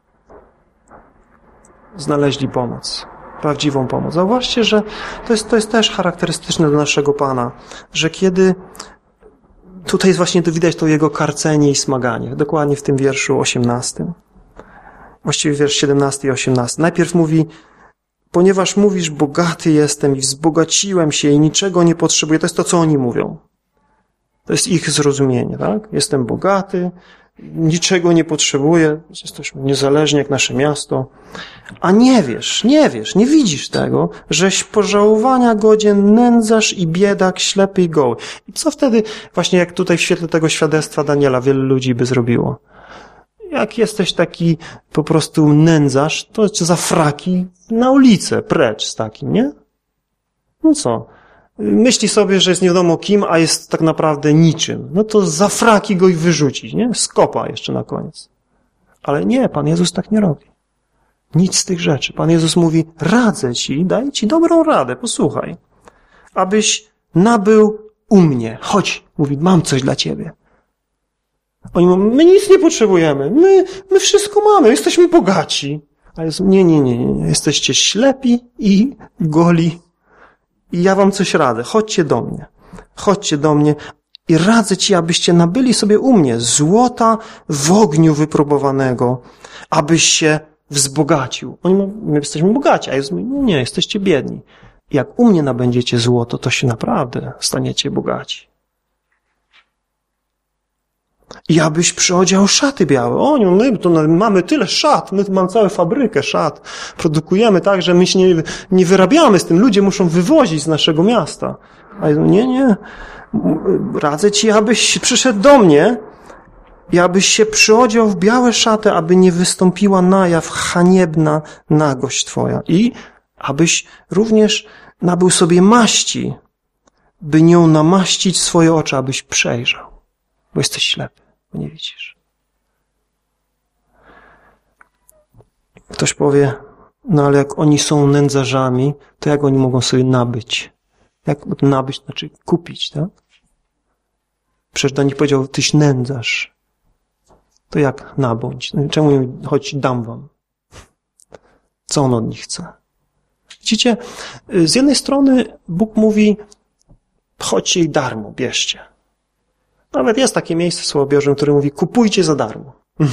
znaleźli pomoc, prawdziwą pomoc. Zauważcie, że to jest też charakterystyczne dla naszego Pana, że kiedy tutaj właśnie to widać to Jego karcenie i smaganie, dokładnie w tym wierszu 18. Właściwie wiersz 17 i 18. Najpierw mówi, ponieważ mówisz, bogaty jestem i wzbogaciłem się i niczego nie potrzebuję. To jest to, co oni mówią. To jest ich zrozumienie, tak? Jestem bogaty, niczego nie potrzebuję, jesteśmy niezależni jak nasze miasto. A nie widzisz tego, żeś pożałowania godzien nędzarz i biedak, ślepy i goły. I co wtedy, właśnie jak tutaj w świetle tego świadectwa Daniela, wielu ludzi by zrobiło? Jak jesteś taki po prostu nędzarz, to za fraki na ulicę, precz z takim, nie? No co? Myśli sobie, że jest nie wiadomo kim, a jest tak naprawdę niczym. No to za fraki go i wyrzucić, nie? Skopa jeszcze na koniec. Ale nie, Pan Jezus tak nie robi. Nic z tych rzeczy. Pan Jezus mówi, radzę ci, daję ci dobrą radę, posłuchaj. Abyś nabył u mnie. Chodź, mówi, mam coś dla ciebie. Oni mówią, my nic nie potrzebujemy. My wszystko mamy, jesteśmy bogaci. A Jezus, nie. Jesteście ślepi i goli I ja wam coś radzę. Chodźcie do mnie. Chodźcie do mnie i radzę ci, abyście nabyli sobie u mnie złota w ogniu wypróbowanego, abyś się wzbogacił. Oni mówią, my jesteśmy bogaci, a Jezus mówi, nie, jesteście biedni. Jak u mnie nabędziecie złoto, to się naprawdę staniecie bogaci. I abyś przyodział szaty białe. My to mamy tyle szat, my tu mamy całą fabrykę szat. Produkujemy tak, że my się nie wyrabiamy z tym. Ludzie muszą wywozić z naszego miasta. A Jezus, nie. Radzę ci, abyś przyszedł do mnie i abyś się przyodział w białe szaty, aby nie wystąpiła na jaw haniebna nagość twoja. I abyś również nabył sobie maści, by nią namaścić swoje oczy, abyś przejrzał. Bo jesteś ślepy, bo nie widzisz. Ktoś powie, no ale jak oni są nędzarzami, to jak oni mogą sobie nabyć? Jak nabyć, znaczy kupić, tak? Przecież do nich powiedział, tyś nędzarz. To jak nabądź? Czemu im, choć dam wam? Co on od nich chce? Widzicie, z jednej strony Bóg mówi, chodźcie i darmo, bierzcie. Nawet jest takie miejsce w Słowie Bożym, które mówi, kupujcie za darmo.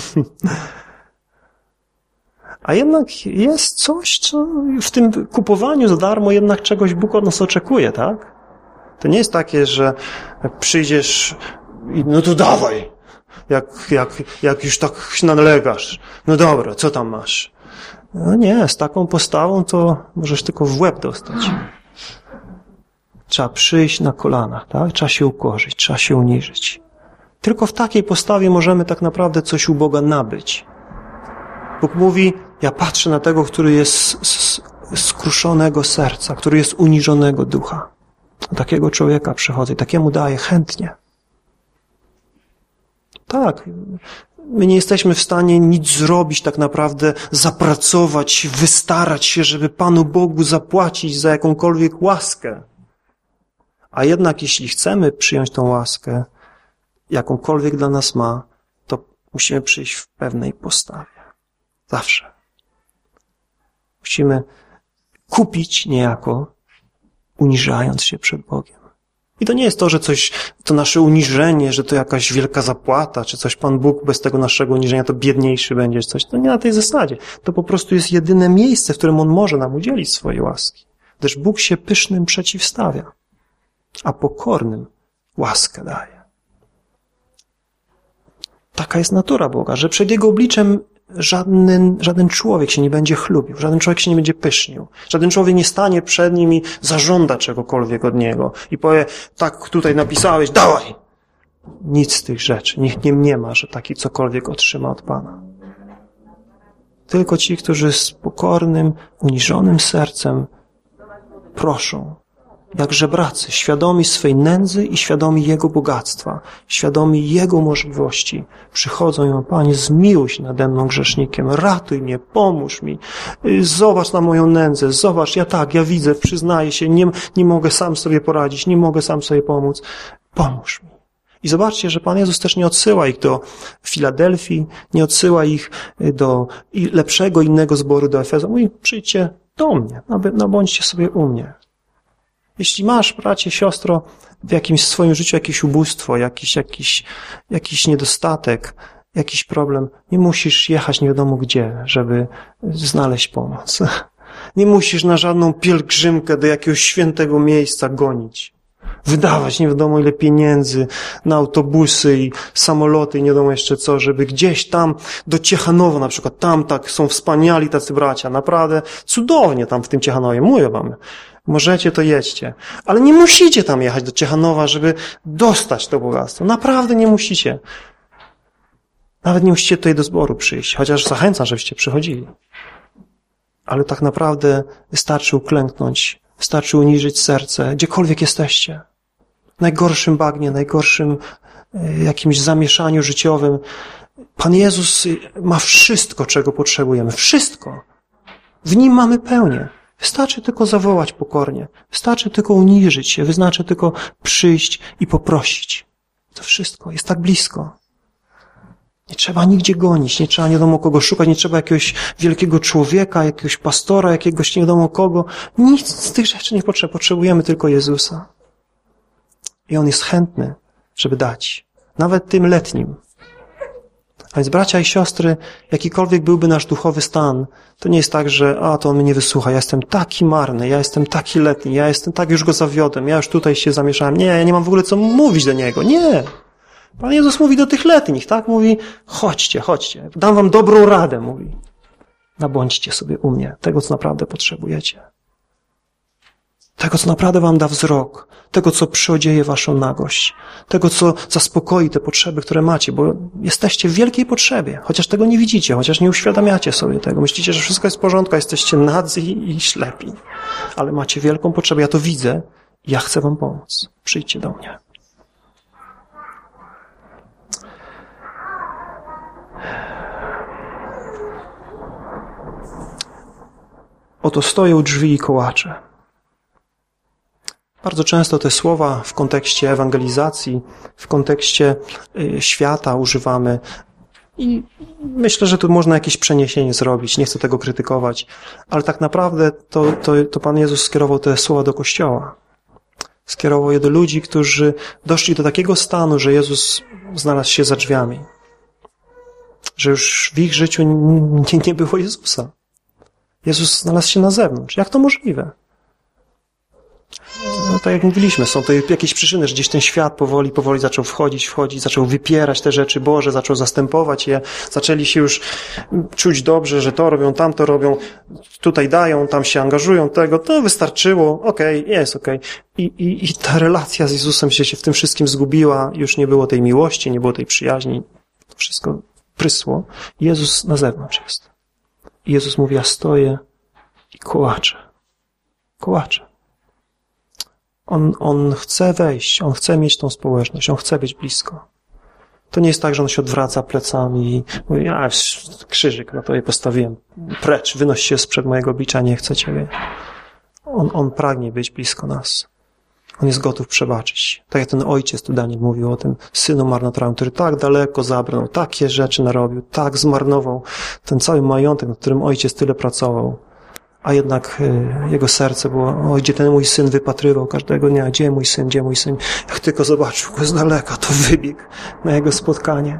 A jednak jest coś, co w tym kupowaniu za darmo jednak czegoś Bóg od nas oczekuje, tak? To nie jest takie, że przyjdziesz i no to dawaj, jak już tak się nalegasz. No dobra, co tam masz? No nie, z taką postawą to możesz tylko w łeb dostać. Trzeba przyjść na kolanach, tak? Trzeba się ukorzyć, trzeba się uniżyć. Tylko w takiej postawie możemy tak naprawdę coś u Boga nabyć. Bóg mówi, ja patrzę na tego, który jest skruszonego serca, który jest uniżonego ducha. Do takiego człowieka przychodzę i takiemu daję chętnie. Tak, my nie jesteśmy w stanie nic zrobić tak naprawdę, zapracować, wystarać się, żeby Panu Bogu zapłacić za jakąkolwiek łaskę. A jednak jeśli chcemy przyjąć tą łaskę, jakąkolwiek dla nas ma, to musimy przyjść w pewnej postawie. Zawsze. Musimy kupić niejako, uniżając się przed Bogiem. I to nie jest to, że coś, to nasze uniżenie, że to jakaś wielka zapłata, czy coś Pan Bóg bez tego naszego uniżenia to biedniejszy będzie, czy coś. To nie na tej zasadzie. To po prostu jest jedyne miejsce, w którym On może nam udzielić swojej łaski. Gdyż Bóg się pysznym przeciwstawia, a pokornym łaskę daje. Taka jest natura Boga, że przed Jego obliczem żaden człowiek się nie będzie chlubił, żaden człowiek się nie będzie pysznił, żaden człowiek nie stanie przed nim i zażąda czegokolwiek od niego i powie, tak tutaj napisałeś, dawaj! Nic z tych rzeczy, nikt nie mniema, że taki cokolwiek otrzyma od Pana. Tylko ci, którzy z pokornym, uniżonym sercem proszą, jak żebracy, świadomi swej nędzy i świadomi Jego bogactwa, świadomi Jego możliwości, przychodzą i mówią, Panie, zmiłuj się nade mną grzesznikiem, ratuj mnie, pomóż mi, zobacz na moją nędzę, zobacz, ja widzę, przyznaję się, nie mogę sam sobie poradzić, nie mogę sam sobie pomóc, pomóż mi. I zobaczcie, że Pan Jezus też nie odsyła ich do Filadelfii, nie odsyła ich do lepszego innego zboru, do Efezu. Mówi, przyjdźcie do mnie, bądźcie sobie u mnie. Jeśli masz, bracie, siostro, w jakimś swoim życiu jakieś ubóstwo, jakiś niedostatek, jakiś problem, nie musisz jechać nie wiadomo gdzie, żeby znaleźć pomoc. Nie musisz na żadną pielgrzymkę do jakiegoś świętego miejsca gonić. Wydawać nie wiadomo ile pieniędzy na autobusy i samoloty i nie wiadomo jeszcze co, żeby gdzieś tam do Ciechanowa na przykład, tam tak są wspaniali tacy bracia, naprawdę cudownie tam w tym Ciechanowie, mówię wam. Możecie, to jedźcie. Ale nie musicie tam jechać do Ciechanowa, żeby dostać to bogactwo. Naprawdę nie musicie. Nawet nie musicie tutaj do zboru przyjść, chociaż zachęcam, żebyście przychodzili. Ale tak naprawdę wystarczy uklęknąć, wystarczy uniżyć serce, gdziekolwiek jesteście. W najgorszym bagnie, najgorszym jakimś zamieszaniu życiowym. Pan Jezus ma wszystko, czego potrzebujemy. Wszystko. W Nim mamy pełnię. Wystarczy tylko zawołać pokornie. Wystarczy tylko uniżyć się. Wystarczy tylko przyjść i poprosić. To wszystko jest tak blisko. Nie trzeba nigdzie gonić, nie trzeba nie wiadomo kogo szukać, nie trzeba jakiegoś wielkiego człowieka, jakiegoś pastora, jakiegoś nie wiadomo kogo. Nic z tych rzeczy nie potrzeba. Potrzebujemy tylko Jezusa. I On jest chętny, żeby dać. Nawet tym letnim. A więc bracia i siostry, jakikolwiek byłby nasz duchowy stan, to nie jest tak, że to on mnie nie wysłucha, ja jestem taki marny, ja jestem taki letni, ja jestem tak, już go zawiodłem, ja już tutaj się zamieszałem. Nie, ja nie mam w ogóle co mówić do niego. Nie. Pan Jezus mówi do tych letnich, tak? Mówi, chodźcie, dam wam dobrą radę, mówi. Nabądźcie sobie u mnie tego, co naprawdę potrzebujecie. Tego, co naprawdę wam da wzrok, tego, co przyodzieje waszą nagość, tego, co zaspokoi te potrzeby, które macie, bo jesteście w wielkiej potrzebie, chociaż tego nie widzicie, chociaż nie uświadamiacie sobie tego. Myślicie, że wszystko jest w porządku, a jesteście nadzy i ślepi. Ale macie wielką potrzebę, ja to widzę i ja chcę wam pomóc. Przyjdźcie do mnie. Oto stoję u drzwi i kołaczę. Bardzo często te słowa w kontekście ewangelizacji, w kontekście świata używamy i myślę, że tu można jakieś przeniesienie zrobić, nie chcę tego krytykować, ale tak naprawdę to Pan Jezus skierował te słowa do Kościoła. Skierował je do ludzi, którzy doszli do takiego stanu, że Jezus znalazł się za drzwiami. Że już w ich życiu nie było Jezusa. Jezus znalazł się na zewnątrz. Jak to możliwe? No, tak jak mówiliśmy, są to jakieś przyczyny, że gdzieś ten świat powoli zaczął wchodzić, zaczął wypierać te rzeczy Boże, zaczął zastępować je, zaczęli się już czuć dobrze, że to robią, tamto robią, tutaj dają, tam się angażują, tego, to wystarczyło, jest okej. I ta relacja z Jezusem się w tym wszystkim zgubiła, już nie było tej miłości, nie było tej przyjaźni, to wszystko prysło. Jezus na zewnątrz jest. I Jezus mówi, ja stoję i kołaczę. On chce wejść, on chce mieć tą społeczność, on chce być blisko. To nie jest tak, że on się odwraca plecami i mówi, krzyżyk, no to je postawiłem, precz, wynoś się sprzed mojego bicza, nie chcę Ciebie. On pragnie być blisko nas. On jest gotów przebaczyć. Tak jak ten ojciec tu Daniel mówił o tym synu marnotrawnym, który tak daleko zabrnął, takie rzeczy narobił, tak zmarnował ten cały majątek, nad którym ojciec tyle pracował. A jednak jego serce było, gdzie ten mój syn wypatrywał każdego dnia, gdzie mój syn. Jak tylko zobaczył go z daleka, to wybiegł na jego spotkanie.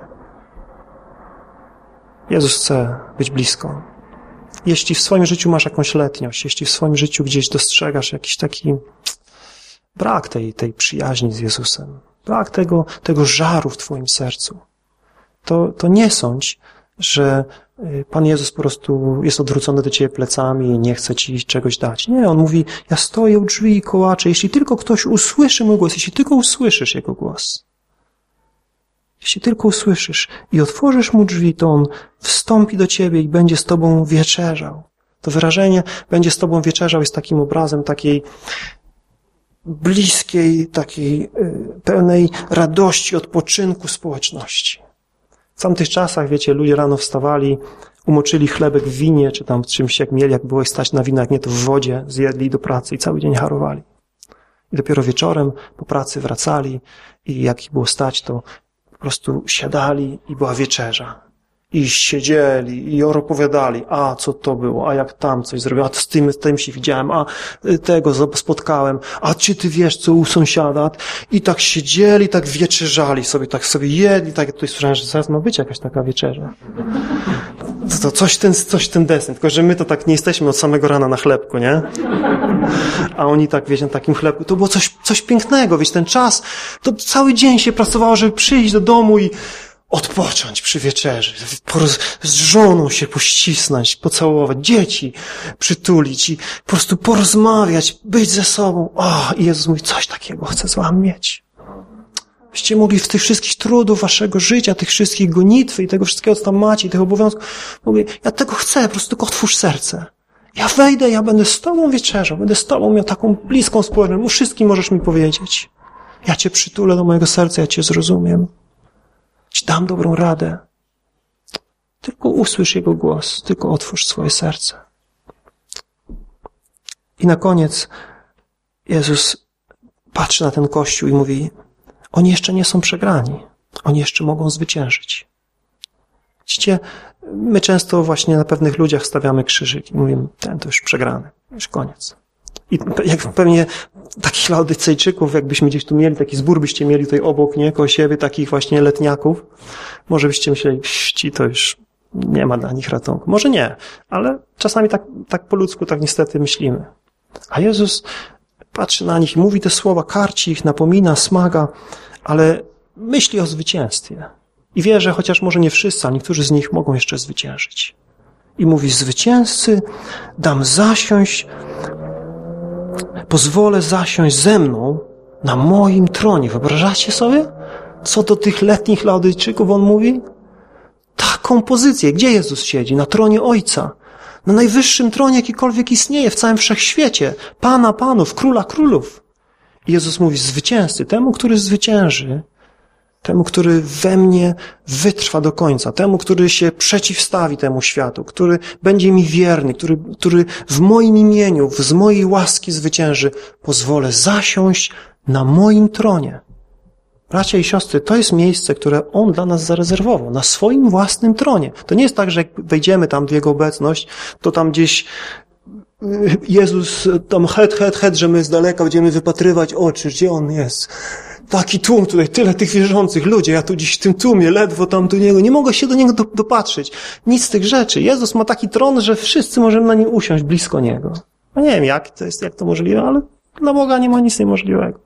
Jezus chce być blisko. Jeśli w swoim życiu masz jakąś letniość, jeśli w swoim życiu gdzieś dostrzegasz jakiś taki brak tej przyjaźni z Jezusem, brak tego żaru w twoim sercu, to nie sądź, że Pan Jezus po prostu jest odwrócony do ciebie plecami i nie chce ci czegoś dać. Nie, On mówi, ja stoję u drzwi i kołaczę. Jeśli tylko ktoś usłyszy mój głos, jeśli tylko usłyszysz Jego głos, jeśli tylko usłyszysz i otworzysz Mu drzwi, to On wstąpi do ciebie i będzie z tobą wieczerzał. To wyrażenie będzie z tobą wieczerzał jest takim obrazem takiej bliskiej, takiej pełnej radości, odpoczynku społeczności. W tamtych czasach, wiecie, ludzie rano wstawali, umoczyli chlebek w winie, czy tam czymś jak mieli, jak było ich stać na wino, jak nie to w wodzie, zjedli do pracy i cały dzień harowali. I dopiero wieczorem po pracy wracali i jak ich było stać, to po prostu siadali i była wieczerza. I siedzieli i opowiadali, co to było, a jak tam coś zrobiłem, a to z tym się widziałem, a tego spotkałem, a czy ty wiesz, co u sąsiada? I tak siedzieli, tak wieczerzali sobie, tak sobie jedli, tak tutaj słyszałem, że zaraz ma być jakaś taka wieczerza. To coś ten desen, tylko że my to tak nie jesteśmy od samego rana na chlebku, nie? A oni tak, wiecie, na takim chlebku, to było coś pięknego, wiecie, ten czas, to cały dzień się pracowało, żeby przyjść do domu i odpocząć przy wieczerzy, z żoną się pościsnąć, pocałować, dzieci przytulić i po prostu porozmawiać, być ze sobą. I Jezus mówi, coś takiego chcę z wami mieć. Byście mogli w tych wszystkich trudów waszego życia, tych wszystkich gonitwy i tego wszystkiego, co tam macie, i tych obowiązków, mówię, ja tego chcę, po prostu tylko otwórz serce. Ja wejdę, ja będę z tobą wieczerzał, będę z tobą miał taką bliską społeczność, wszystkim możesz mi powiedzieć. Ja cię przytulę do mojego serca, ja cię zrozumiem. Ci dam dobrą radę. Tylko usłysz Jego głos, tylko otwórz swoje serce. I na koniec Jezus patrzy na ten Kościół i mówi, oni jeszcze nie są przegrani. Oni jeszcze mogą zwyciężyć. Widzicie, my często właśnie na pewnych ludziach stawiamy krzyżyki. Mówimy, ten to już przegrany, już koniec. I jak pewnie takich Laodycejczyków, jakbyśmy gdzieś tu mieli, taki zbór byście mieli tutaj obok, nie, koło siebie, takich właśnie letniaków, może byście myśleli, ci to już nie ma dla nich ratunku. Może nie, ale czasami tak po ludzku tak niestety myślimy. A Jezus patrzy na nich i mówi te słowa, karci ich, napomina, smaga, ale myśli o zwycięstwie. I wie, że chociaż może nie wszyscy, ale niektórzy z nich mogą jeszcze zwyciężyć. I mówi, zwycięzcy dam zasiąść, pozwolę zasiąść ze mną na moim tronie. Wyobrażacie sobie? Co do tych letnich Laodyjczyków on mówi? Taką pozycję. Gdzie Jezus siedzi? Na tronie Ojca. Na najwyższym tronie, jakikolwiek istnieje w całym wszechświecie. Pana panów, króla królów. I Jezus mówi, zwycięzcy, temu, który zwycięży, temu, który we mnie wytrwa do końca, temu, który się przeciwstawi temu światu, który będzie mi wierny, który w moim imieniu, z mojej łaski zwycięży, pozwolę zasiąść na moim tronie. Bracia i siostry, to jest miejsce, które On dla nas zarezerwował, na swoim własnym tronie. To nie jest tak, że jak wejdziemy tam w Jego obecność, to tam gdzieś Jezus tam het, że my z daleka będziemy wypatrywać oczy, gdzie On jest. Taki tłum tutaj, tyle tych wierzących ludzi, ja tu gdzieś w tym tłumie, ledwo tam do Niego, nie mogę się do Niego dopatrzyć. Nic z tych rzeczy. Jezus ma taki tron, że wszyscy możemy na nim usiąść blisko Niego. No nie wiem, jak to możliwe, ale dla Boga nie ma nic niemożliwego.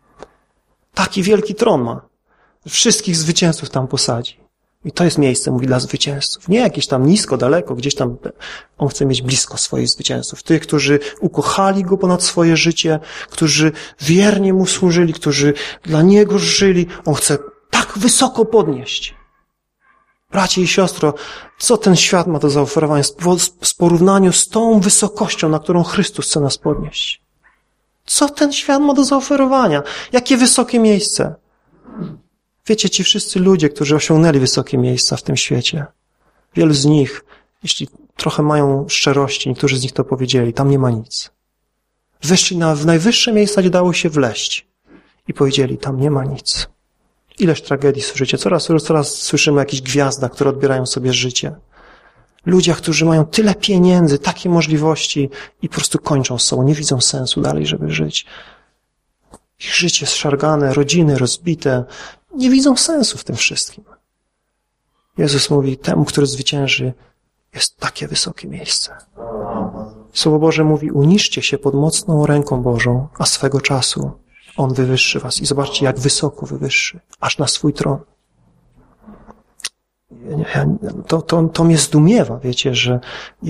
Taki wielki tron ma. Wszystkich zwycięzców tam posadzi. I to jest miejsce, mówi, dla zwycięzców. Nie jakieś tam nisko, daleko, gdzieś tam. On chce mieć blisko swoich zwycięzców. Tych, którzy ukochali Go ponad swoje życie, którzy wiernie Mu służyli, którzy dla Niego żyli. On chce tak wysoko podnieść. Bracie i siostro, co ten świat ma do zaoferowania w porównaniu z tą wysokością, na którą Chrystus chce nas podnieść? Co ten świat ma do zaoferowania? Jakie wysokie miejsce? Wiecie, ci wszyscy ludzie, którzy osiągnęli wysokie miejsca w tym świecie, wielu z nich, jeśli trochę mają szczerości, niektórzy z nich to powiedzieli, tam nie ma nic. Weszli w najwyższe miejsca, gdzie dało się wleść i powiedzieli, tam nie ma nic. Ileż tragedii słyszycie? Coraz słyszymy o jakichś gwiazdach, które odbierają sobie życie. Ludziach, którzy mają tyle pieniędzy, takie możliwości i po prostu kończą z sobą, nie widzą sensu dalej, żeby żyć. Ich życie zszargane, rodziny rozbite, nie widzą sensu w tym wszystkim. Jezus mówi, temu, który zwycięży, jest takie wysokie miejsce. Słowo Boże mówi, uniszcie się pod mocną ręką Bożą, a swego czasu On wywyższy was. I zobaczcie, jak wysoko wywyższy, aż na swój tron. To mnie zdumiewa, wiecie, że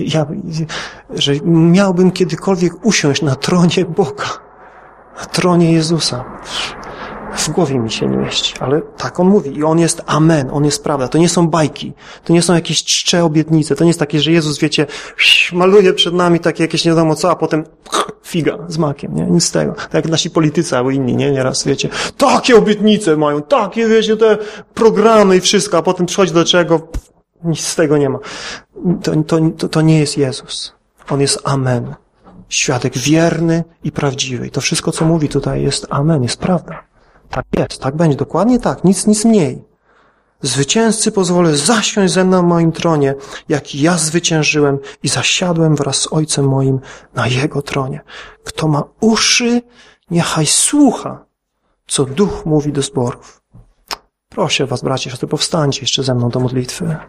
miałbym kiedykolwiek usiąść na tronie Boga, na tronie Jezusa. W głowie mi się nie mieści, ale tak On mówi i On jest amen, On jest prawda. To nie są bajki, to nie są jakieś czcze obietnice, to nie jest takie, że Jezus, wiecie, maluje przed nami takie jakieś nie wiadomo co, a potem figa z makiem, nie? Nic z tego. Tak jak nasi politycy albo inni, nie? Nieraz, wiecie, takie obietnice mają, takie, wiecie, te programy i wszystko, a potem przychodzi do czego, nic z tego nie ma. To nie jest Jezus. On jest amen. Świadek wierny i prawdziwy. I to wszystko, co mówi tutaj, jest amen, jest prawda. Tak jest, tak będzie, dokładnie tak, nic mniej. Zwycięzcy pozwolę zasiąść ze mną na moim tronie, jak ja zwyciężyłem i zasiadłem wraz z Ojcem moim na Jego tronie. Kto ma uszy, niechaj słucha, co Duch mówi do zborów. Proszę was, bracia, że powstańcie jeszcze ze mną do modlitwy.